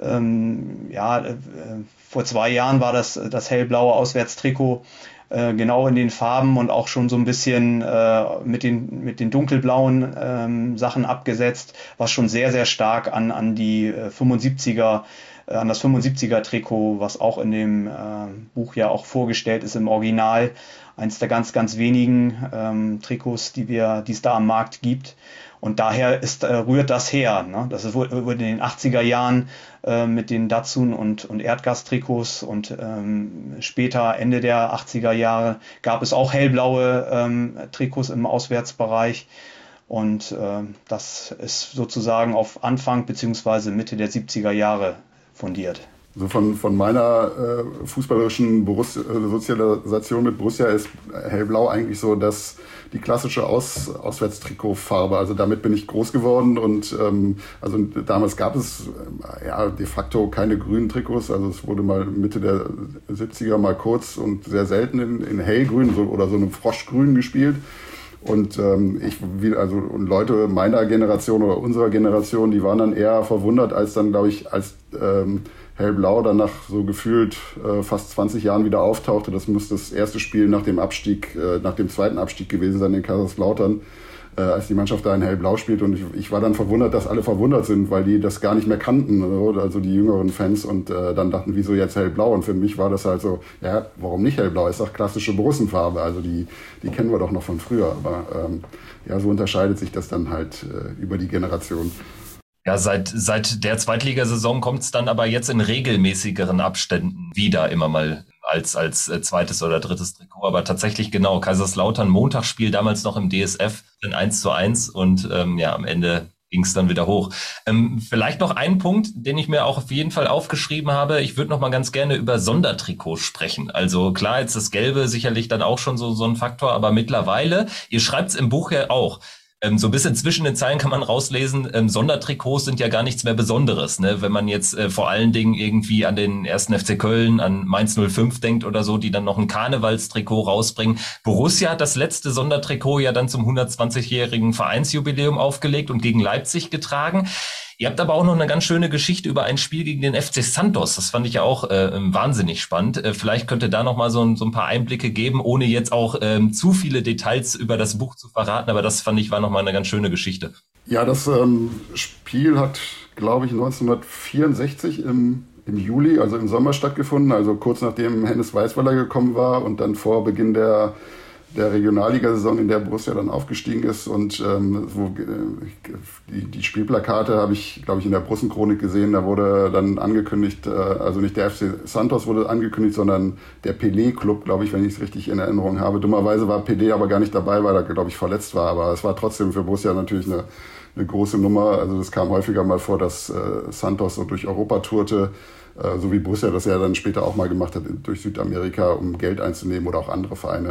ähm, ja, äh, vor zwei Jahren war das das hellblaue Auswärtstrikot äh, genau in den Farben und auch schon so ein bisschen äh, mit den mit den dunkelblauen ähm, Sachen abgesetzt, was schon sehr sehr stark an an die äh, fünfundsiebziger äh, an das fünfundsiebziger Trikot, was auch in dem äh, Buch ja auch vorgestellt ist im Original, eins der ganz ganz wenigen ähm, Trikots, die wir die es da am Markt gibt. Und daher ist, äh, rührt das her. Ne? Das wurde in den achtziger Jahren äh, mit den Datsun- und, und Erdgas-Trikots und ähm, später, Ende der achtziger Jahre, gab es auch hellblaue ähm, Trikots im Auswärtsbereich. Und äh, das ist sozusagen auf Anfang bzw. Mitte der siebziger Jahre fundiert. Also von, von meiner äh, fußballerischen Borussia, äh, Sozialisation mit Borussia ist hellblau eigentlich so das, die klassische Aus, Auswärtstrikotfarbe. Also damit bin ich groß geworden und ähm, also damals gab es äh, ja de facto keine grünen Trikots. Also es wurde mal Mitte der siebziger mal kurz und sehr selten in, in hellgrün so, oder so einem Froschgrün gespielt. Und ähm, ich wie also und Leute meiner Generation oder unserer Generation, die waren dann eher verwundert, als dann glaube ich als ähm, hellblau dann nach so gefühlt äh, fast zwanzig Jahren wieder auftauchte. Das muss das erste Spiel nach dem Abstieg, äh, nach dem zweiten Abstieg gewesen sein in Kaiserslautern, äh, als die Mannschaft da in hellblau spielt. Und ich, ich war dann verwundert, dass alle verwundert sind, weil die das gar nicht mehr kannten, oder? Also die jüngeren Fans und äh, dann dachten, wieso jetzt hellblau? Und für mich war das halt so, ja, warum nicht hellblau? Ist doch klassische Borussenfarbe, also die, die kennen wir doch noch von früher. Aber ähm, ja, so unterscheidet sich das dann halt äh, über die Generation. Ja, seit, seit der Zweitligasaison kommt es dann aber jetzt in regelmäßigeren Abständen wieder immer mal als, als äh, zweites oder drittes Trikot. Aber tatsächlich genau, Kaiserslautern Montagsspiel damals noch im D S F, dann eins zu eins und ähm, ja, am Ende ging es dann wieder hoch. Ähm, vielleicht noch ein Punkt, den ich mir auch auf jeden Fall aufgeschrieben habe. Ich würde noch mal ganz gerne über Sondertrikots sprechen. Also klar, jetzt das Gelbe sicherlich dann auch schon so, so ein Faktor, aber mittlerweile, ihr schreibt es im Buch ja auch, Ähm, so ein bisschen zwischen den Zeilen kann man rauslesen, ähm, Sondertrikots sind ja gar nichts mehr Besonderes, ne? Wenn man jetzt äh, vor allen Dingen irgendwie an den ersten F C Köln, an Mainz null fünf denkt oder so, die dann noch ein Karnevalstrikot rausbringen. Borussia hat das letzte Sondertrikot ja dann zum hundertzwanzigjährigen Vereinsjubiläum aufgelegt und gegen Leipzig getragen. Ihr habt aber auch noch eine ganz schöne Geschichte über ein Spiel gegen den F C Santos. Das fand ich ja auch äh, wahnsinnig spannend. Äh, vielleicht könnt ihr da noch mal so, so ein paar Einblicke geben, ohne jetzt auch ähm, zu viele Details über das Buch zu verraten. Aber das fand ich war noch mal eine ganz schöne Geschichte. Ja, das ähm, Spiel hat, glaube ich, neunzehnhundertvierundsechzig im, im Juli, also im Sommer stattgefunden. Also kurz nachdem Hennes Weisweiler gekommen war und dann vor Beginn der der Regionalliga-Saison, in der Borussia dann aufgestiegen ist und ähm, wo, äh, die, die Spielplakate habe ich, glaube ich, in der Brussenchronik gesehen, da wurde dann angekündigt, äh, also nicht der F C Santos wurde angekündigt, sondern der Pelé-Club, glaube ich, wenn ich es richtig in Erinnerung habe. Dummerweise war Pelé aber gar nicht dabei, weil er, glaube ich, verletzt war, aber es war trotzdem für Borussia natürlich eine, eine große Nummer. Also es kam häufiger mal vor, dass äh, Santos so durch Europa tourte, äh, so wie Borussia das ja dann später auch mal gemacht hat, durch Südamerika, um Geld einzunehmen oder auch andere Vereine.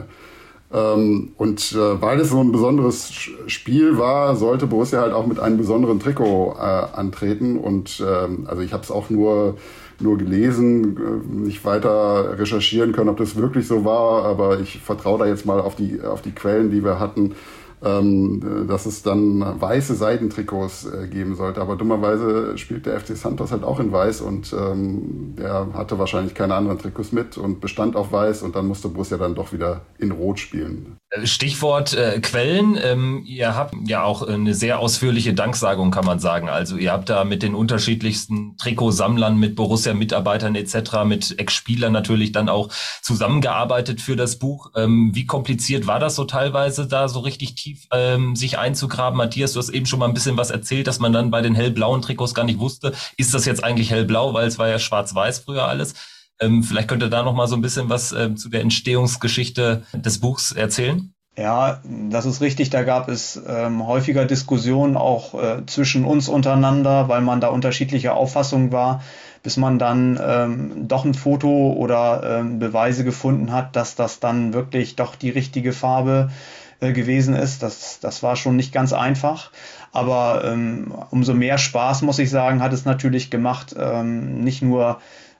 Ähm, und äh, weil es so ein besonderes Spiel war, sollte Borussia halt auch mit einem besonderen Trikot äh, antreten. Und ähm, also ich habe es auch nur nur gelesen, äh, nicht weiter recherchieren können, ob das wirklich so war. Aber ich vertraue da jetzt mal auf die auf die Quellen, die wir hatten. ähm, dass es dann weiße Seidentrikots äh, geben sollte. Aber dummerweise spielt der F C Santos halt auch in weiß und ähm, der hatte wahrscheinlich keine anderen Trikots mit und bestand auf weiß und dann musste Borussia dann doch wieder in Rot spielen. Stichwort äh, Quellen. Ähm, ihr habt ja auch eine sehr ausführliche Danksagung, kann man sagen. Also ihr habt da mit den unterschiedlichsten Trikotsammlern, mit Borussia-Mitarbeitern et cetera, mit Ex-Spielern natürlich dann auch zusammengearbeitet für das Buch. Ähm, wie kompliziert war das so teilweise, da so richtig tief ähm, sich einzugraben? Matthias, du hast eben schon mal ein bisschen was erzählt, dass man dann bei den hellblauen Trikots gar nicht wusste, ist das jetzt eigentlich hellblau, weil es war ja schwarz-weiß früher alles. Ähm, vielleicht könnt ihr da noch mal so ein bisschen was ähm, zu der Entstehungsgeschichte des Buchs erzählen. Ja, das ist richtig. Da gab es ähm, häufiger Diskussionen auch äh, zwischen uns untereinander, weil man da unterschiedlicher Auffassung war, bis man dann ähm, doch ein Foto oder ähm, Beweise gefunden hat, dass das dann wirklich doch die richtige Farbe äh, gewesen ist. Das, das war schon nicht ganz einfach. Aber ähm, umso mehr Spaß, muss ich sagen, hat es natürlich gemacht, ähm, nicht nur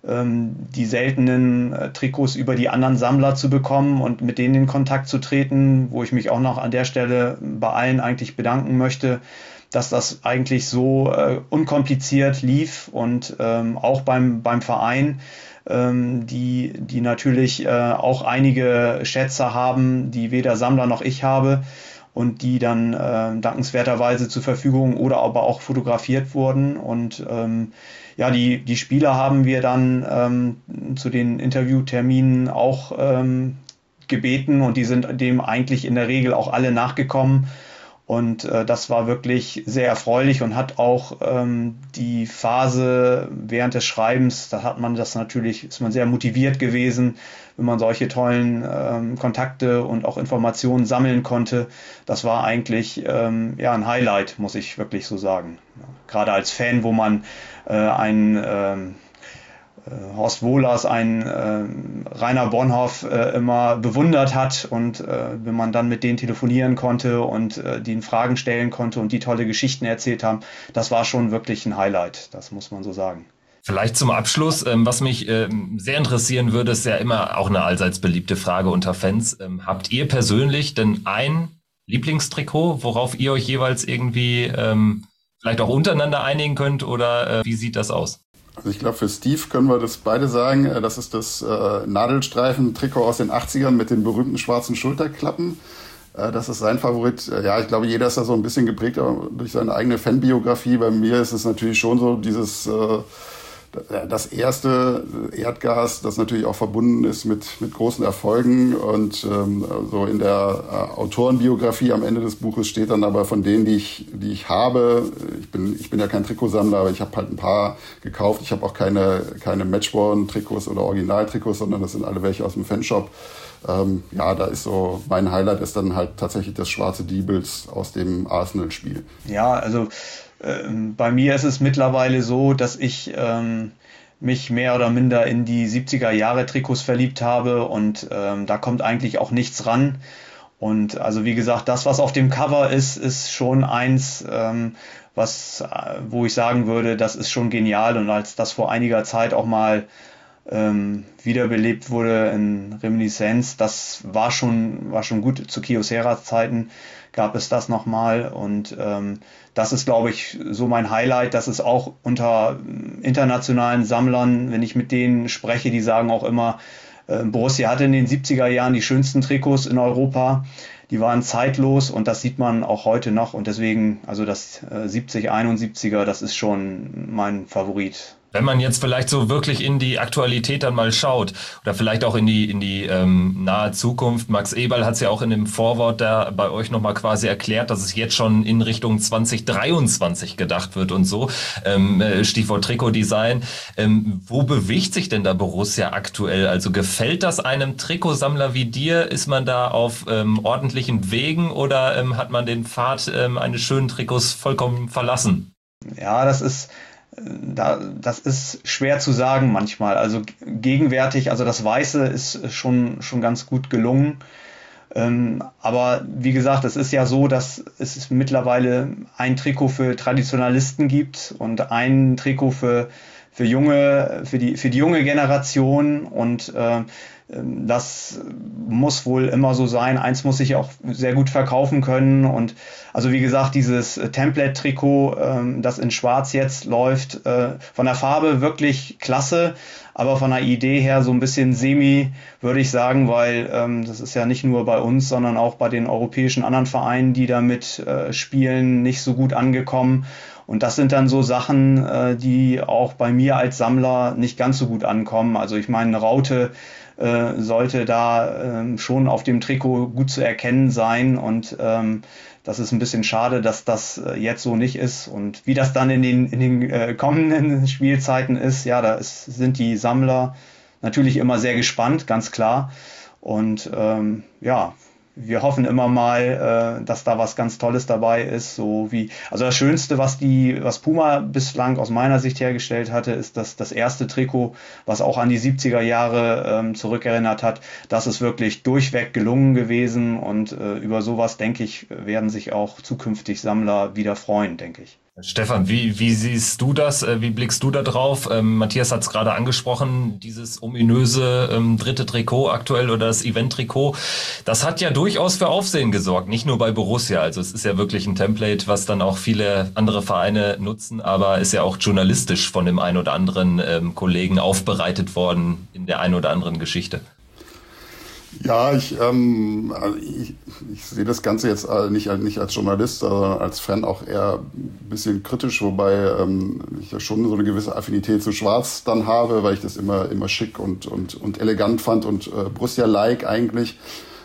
die seltenen äh, Trikots über die anderen Sammler zu bekommen und mit denen in Kontakt zu treten, wo ich mich auch noch an der Stelle bei allen eigentlich bedanken möchte, dass das eigentlich so äh, unkompliziert lief und ähm, auch beim, beim Verein, ähm, die, die natürlich äh, auch einige Schätze haben, die weder Sammler noch ich habe und die dann äh, dankenswerterweise zur Verfügung oder aber auch fotografiert wurden und ähm, ja, die, die Spieler haben wir dann ähm, zu den Interviewterminen auch ähm, gebeten und die sind dem eigentlich in der Regel auch alle nachgekommen. Und äh, das war wirklich sehr erfreulich und hat auch ähm, die Phase während des Schreibens, da hat man das natürlich, ist man sehr motiviert gewesen, wenn man solche tollen ähm, Kontakte und auch Informationen sammeln konnte. Das war eigentlich ähm, ja ein Highlight, muss ich wirklich so sagen. Ja, gerade als Fan, wo man äh, einen ähm, Horst Wohlers, ein äh, Rainer Bonhoff äh, immer bewundert hat und äh, wenn man dann mit denen telefonieren konnte und äh, denen Fragen stellen konnte und die tolle Geschichten erzählt haben, das war schon wirklich ein Highlight, das muss man so sagen. Vielleicht zum Abschluss, ähm, was mich ähm, sehr interessieren würde, ist ja immer auch eine allseits beliebte Frage unter Fans. Ähm, habt ihr persönlich denn ein Lieblingstrikot, worauf ihr euch jeweils irgendwie ähm, vielleicht auch untereinander einigen könnt oder äh, wie sieht das aus? Also ich glaube, für Steve können wir das beide sagen. Das ist das äh, Nadelstreifen-Trikot aus den achtzigern mit den berühmten schwarzen Schulterklappen. Äh, das ist sein Favorit. Äh, ja, ich glaube, jeder ist da so ein bisschen geprägt durch seine eigene Fanbiografie. Bei mir ist es natürlich schon so dieses... Äh, das erste Erdgas, das natürlich auch verbunden ist mit, mit großen Erfolgen und ähm, so in der äh, Autorenbiografie am Ende des Buches steht dann aber von denen, die ich, die ich habe, ich bin, ich bin ja kein Trikotsammler, aber ich habe halt ein paar gekauft. Ich habe auch keine, keine Matchworn-Trikots oder Original-Trikots, sondern das sind alle welche aus dem Fanshop. Ähm, ja, da ist so, mein Highlight ist dann halt tatsächlich das schwarze Diebels aus dem Arsenal-Spiel. Ja, also bei mir ist es mittlerweile so, dass ich ähm, mich mehr oder minder in die siebziger Jahre Trikots verliebt habe und ähm, da kommt eigentlich auch nichts ran. Und also wie gesagt, das, was auf dem Cover ist, ist schon eins, ähm, was, wo ich sagen würde, das ist schon genial. Und als das vor einiger Zeit auch mal ähm, wiederbelebt wurde in Reminiszenz, das war schon, war schon gut. Zu Kyocera Zeiten gab es das nochmal und ähm, das ist, glaube ich, so mein Highlight. Das ist auch unter internationalen Sammlern, wenn ich mit denen spreche, die sagen auch immer, äh, Borussia hatte in den siebziger Jahren die schönsten Trikots in Europa. Die waren zeitlos und das sieht man auch heute noch und deswegen, also das äh, siebzig einundsiebziger, das ist schon mein Favorit. Wenn man jetzt vielleicht so wirklich in die Aktualität dann mal schaut oder vielleicht auch in die in die ähm, nahe Zukunft, Max Eberl hat es ja auch in dem Vorwort da bei euch nochmal quasi erklärt, dass es jetzt schon in Richtung zwanzig dreiundzwanzig gedacht wird und so, ähm, Stichwort Trikotdesign. Ähm, wo bewegt sich denn da Borussia aktuell? Also gefällt das einem Trikotsammler wie dir? Ist man da auf ähm, ordentlichen Wegen oder ähm, hat man den Pfad ähm, eines schönen Trikots vollkommen verlassen? Ja, das ist Da, das ist schwer zu sagen manchmal. Also gegenwärtig, also das Weiße ist schon, schon ganz gut gelungen. Ähm, aber wie gesagt, es ist ja so, dass es mittlerweile ein Trikot für Traditionalisten gibt und ein Trikot für für junge, für die, für die junge Generation und äh, das muss wohl immer so sein. Eins muss sich auch sehr gut verkaufen können. Und also wie gesagt, dieses Template-Trikot, ähm, das in Schwarz jetzt läuft, äh, von der Farbe wirklich klasse, aber von der Idee her so ein bisschen semi, würde ich sagen, weil ähm, das ist ja nicht nur bei uns, sondern auch bei den europäischen anderen Vereinen, die damit äh, spielen, nicht so gut angekommen. Und das sind dann so Sachen, äh, die auch bei mir als Sammler nicht ganz so gut ankommen. Also ich meine, eine Raute äh, sollte da ähm, schon auf dem Trikot gut zu erkennen sein. Und ähm, das ist ein bisschen schade, dass das äh, jetzt so nicht ist. Und wie das dann in den, in den äh, kommenden Spielzeiten ist, ja, da ist, sind die Sammler natürlich immer sehr gespannt, ganz klar. Und ähm, ja, wir hoffen immer mal, äh, dass da was ganz Tolles dabei ist, so wie, also das Schönste, was die, was Puma bislang aus meiner Sicht hergestellt hatte, ist das, das erste Trikot, was auch an die siebziger Jahre ähm, zurückerinnert hat. Das ist wirklich durchweg gelungen gewesen und äh, über sowas, denke ich, werden sich auch zukünftig Sammler wieder freuen, denke ich. Stefan, wie, wie siehst du das? Wie blickst du da drauf? Ähm, Matthias hat es gerade angesprochen, dieses ominöse ähm, dritte Trikot aktuell oder das Event-Trikot. Das hat ja durchaus für Aufsehen gesorgt, nicht nur bei Borussia. Also es ist ja wirklich ein Template, was dann auch viele andere Vereine nutzen, aber ist ja auch journalistisch von dem einen oder anderen ähm, Kollegen aufbereitet worden in der einen oder anderen Geschichte. Ja, ich, ähm, ich, ich sehe das Ganze jetzt nicht, nicht als Journalist, sondern als Fan auch eher ein bisschen kritisch, wobei ähm, ich ja schon so eine gewisse Affinität zu Schwarz dann habe, weil ich das immer, immer schick und, und, und elegant fand und äh, Borussia-like eigentlich.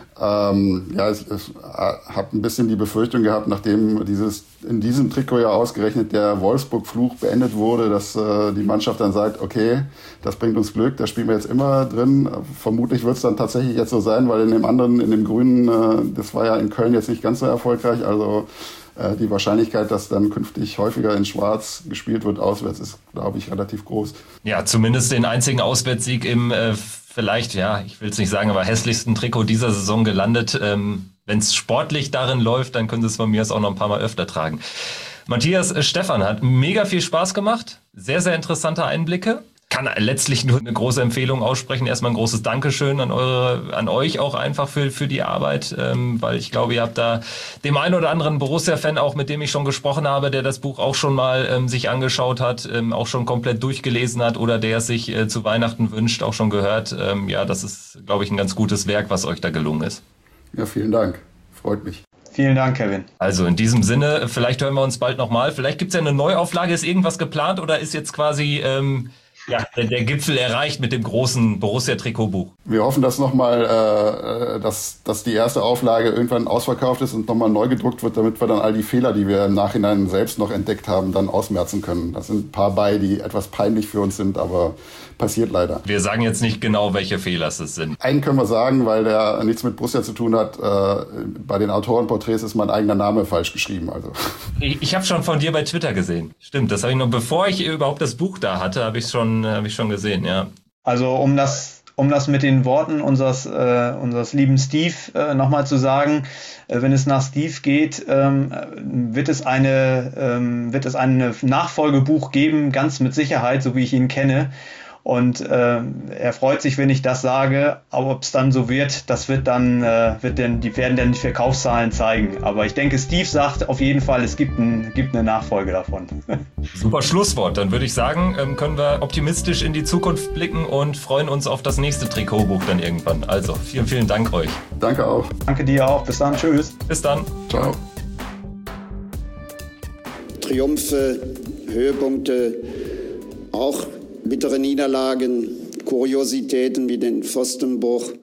Ähm, ja, ich, ich habe ein bisschen die Befürchtung gehabt, nachdem dieses in diesem Trikot ja ausgerechnet der Wolfsburg-Fluch beendet wurde, dass äh, die Mannschaft dann sagt, okay, das bringt uns Glück, da spielen wir jetzt immer drin. Vermutlich wird es dann tatsächlich jetzt so sein, weil in dem anderen, in dem Grünen, äh, das war ja in Köln jetzt nicht ganz so erfolgreich. Also äh, die Wahrscheinlichkeit, dass dann künftig häufiger in Schwarz gespielt wird auswärts, ist, glaube ich, relativ groß. Ja, zumindest den einzigen Auswärtssieg im äh, vielleicht, ja, ich will es nicht sagen, aber hässlichsten Trikot dieser Saison gelandet. Ähm, wenn es sportlich darin läuft, dann können sie es von mir aus auch noch ein paar Mal öfter tragen. Matthias, äh, Stefan, hat mega viel Spaß gemacht. Sehr, sehr interessante Einblicke. Kann letztlich nur eine große Empfehlung aussprechen. Erstmal ein großes Dankeschön an eure, an euch auch einfach für, für die Arbeit, ähm, weil ich glaube, ihr habt da dem einen oder anderen Borussia-Fan auch, mit dem ich schon gesprochen habe, der das Buch auch schon mal ähm, sich angeschaut hat, ähm, auch schon komplett durchgelesen hat oder der es sich äh, zu Weihnachten wünscht, auch schon gehört. Ähm, ja, das ist, glaube ich, ein ganz gutes Werk, was euch da gelungen ist. Ja, vielen Dank. Freut mich. Vielen Dank, Kevin. Also in diesem Sinne, vielleicht hören wir uns bald nochmal. Vielleicht gibt es ja eine Neuauflage. Ist irgendwas geplant oder ist jetzt quasi... Ähm, Ja, der, der Gipfel erreicht mit dem großen Borussia-Trikotbuch. Wir hoffen, dass nochmal, äh, dass, dass die erste Auflage irgendwann ausverkauft ist und nochmal neu gedruckt wird, damit wir dann all die Fehler, die wir im Nachhinein selbst noch entdeckt haben, dann ausmerzen können. Da sind ein paar bei, die etwas peinlich für uns sind, aber passiert leider. Wir sagen jetzt nicht genau, welche Fehler es sind. Einen können wir sagen, weil der nichts mit Borussia zu tun hat. Äh, bei den Autorenporträts ist mein eigener Name falsch geschrieben. Also. Ich, ich habe schon von dir bei Twitter gesehen. Stimmt, das habe ich noch, bevor ich überhaupt das Buch da hatte, habe ich schon Habe ich schon gesehen, ja. Also um das, um das mit den Worten unseres, äh, unseres lieben Steve äh, nochmal zu sagen, äh, wenn es nach Steve geht, ähm, wird es eine, ähm, wird es ein Nachfolgebuch geben, ganz mit Sicherheit, so wie ich ihn kenne. Und äh, er freut sich, wenn ich das sage, aber ob es dann so wird, das wird dann, äh, wird denn, die werden dann die Verkaufszahlen zeigen. Aber ich denke, Steve sagt auf jeden Fall, es gibt, ein, gibt eine Nachfolge davon. Super Schlusswort. Dann würde ich sagen, ähm, können wir optimistisch in die Zukunft blicken und freuen uns auf das nächste Trikotbuch dann irgendwann. Also vielen, vielen Dank euch. Danke auch. Danke dir auch. Bis dann. Tschüss. Bis dann. Ciao. Triumphe, Höhepunkte, auch bittere Niederlagen, Kuriositäten wie den Pfostenbruch.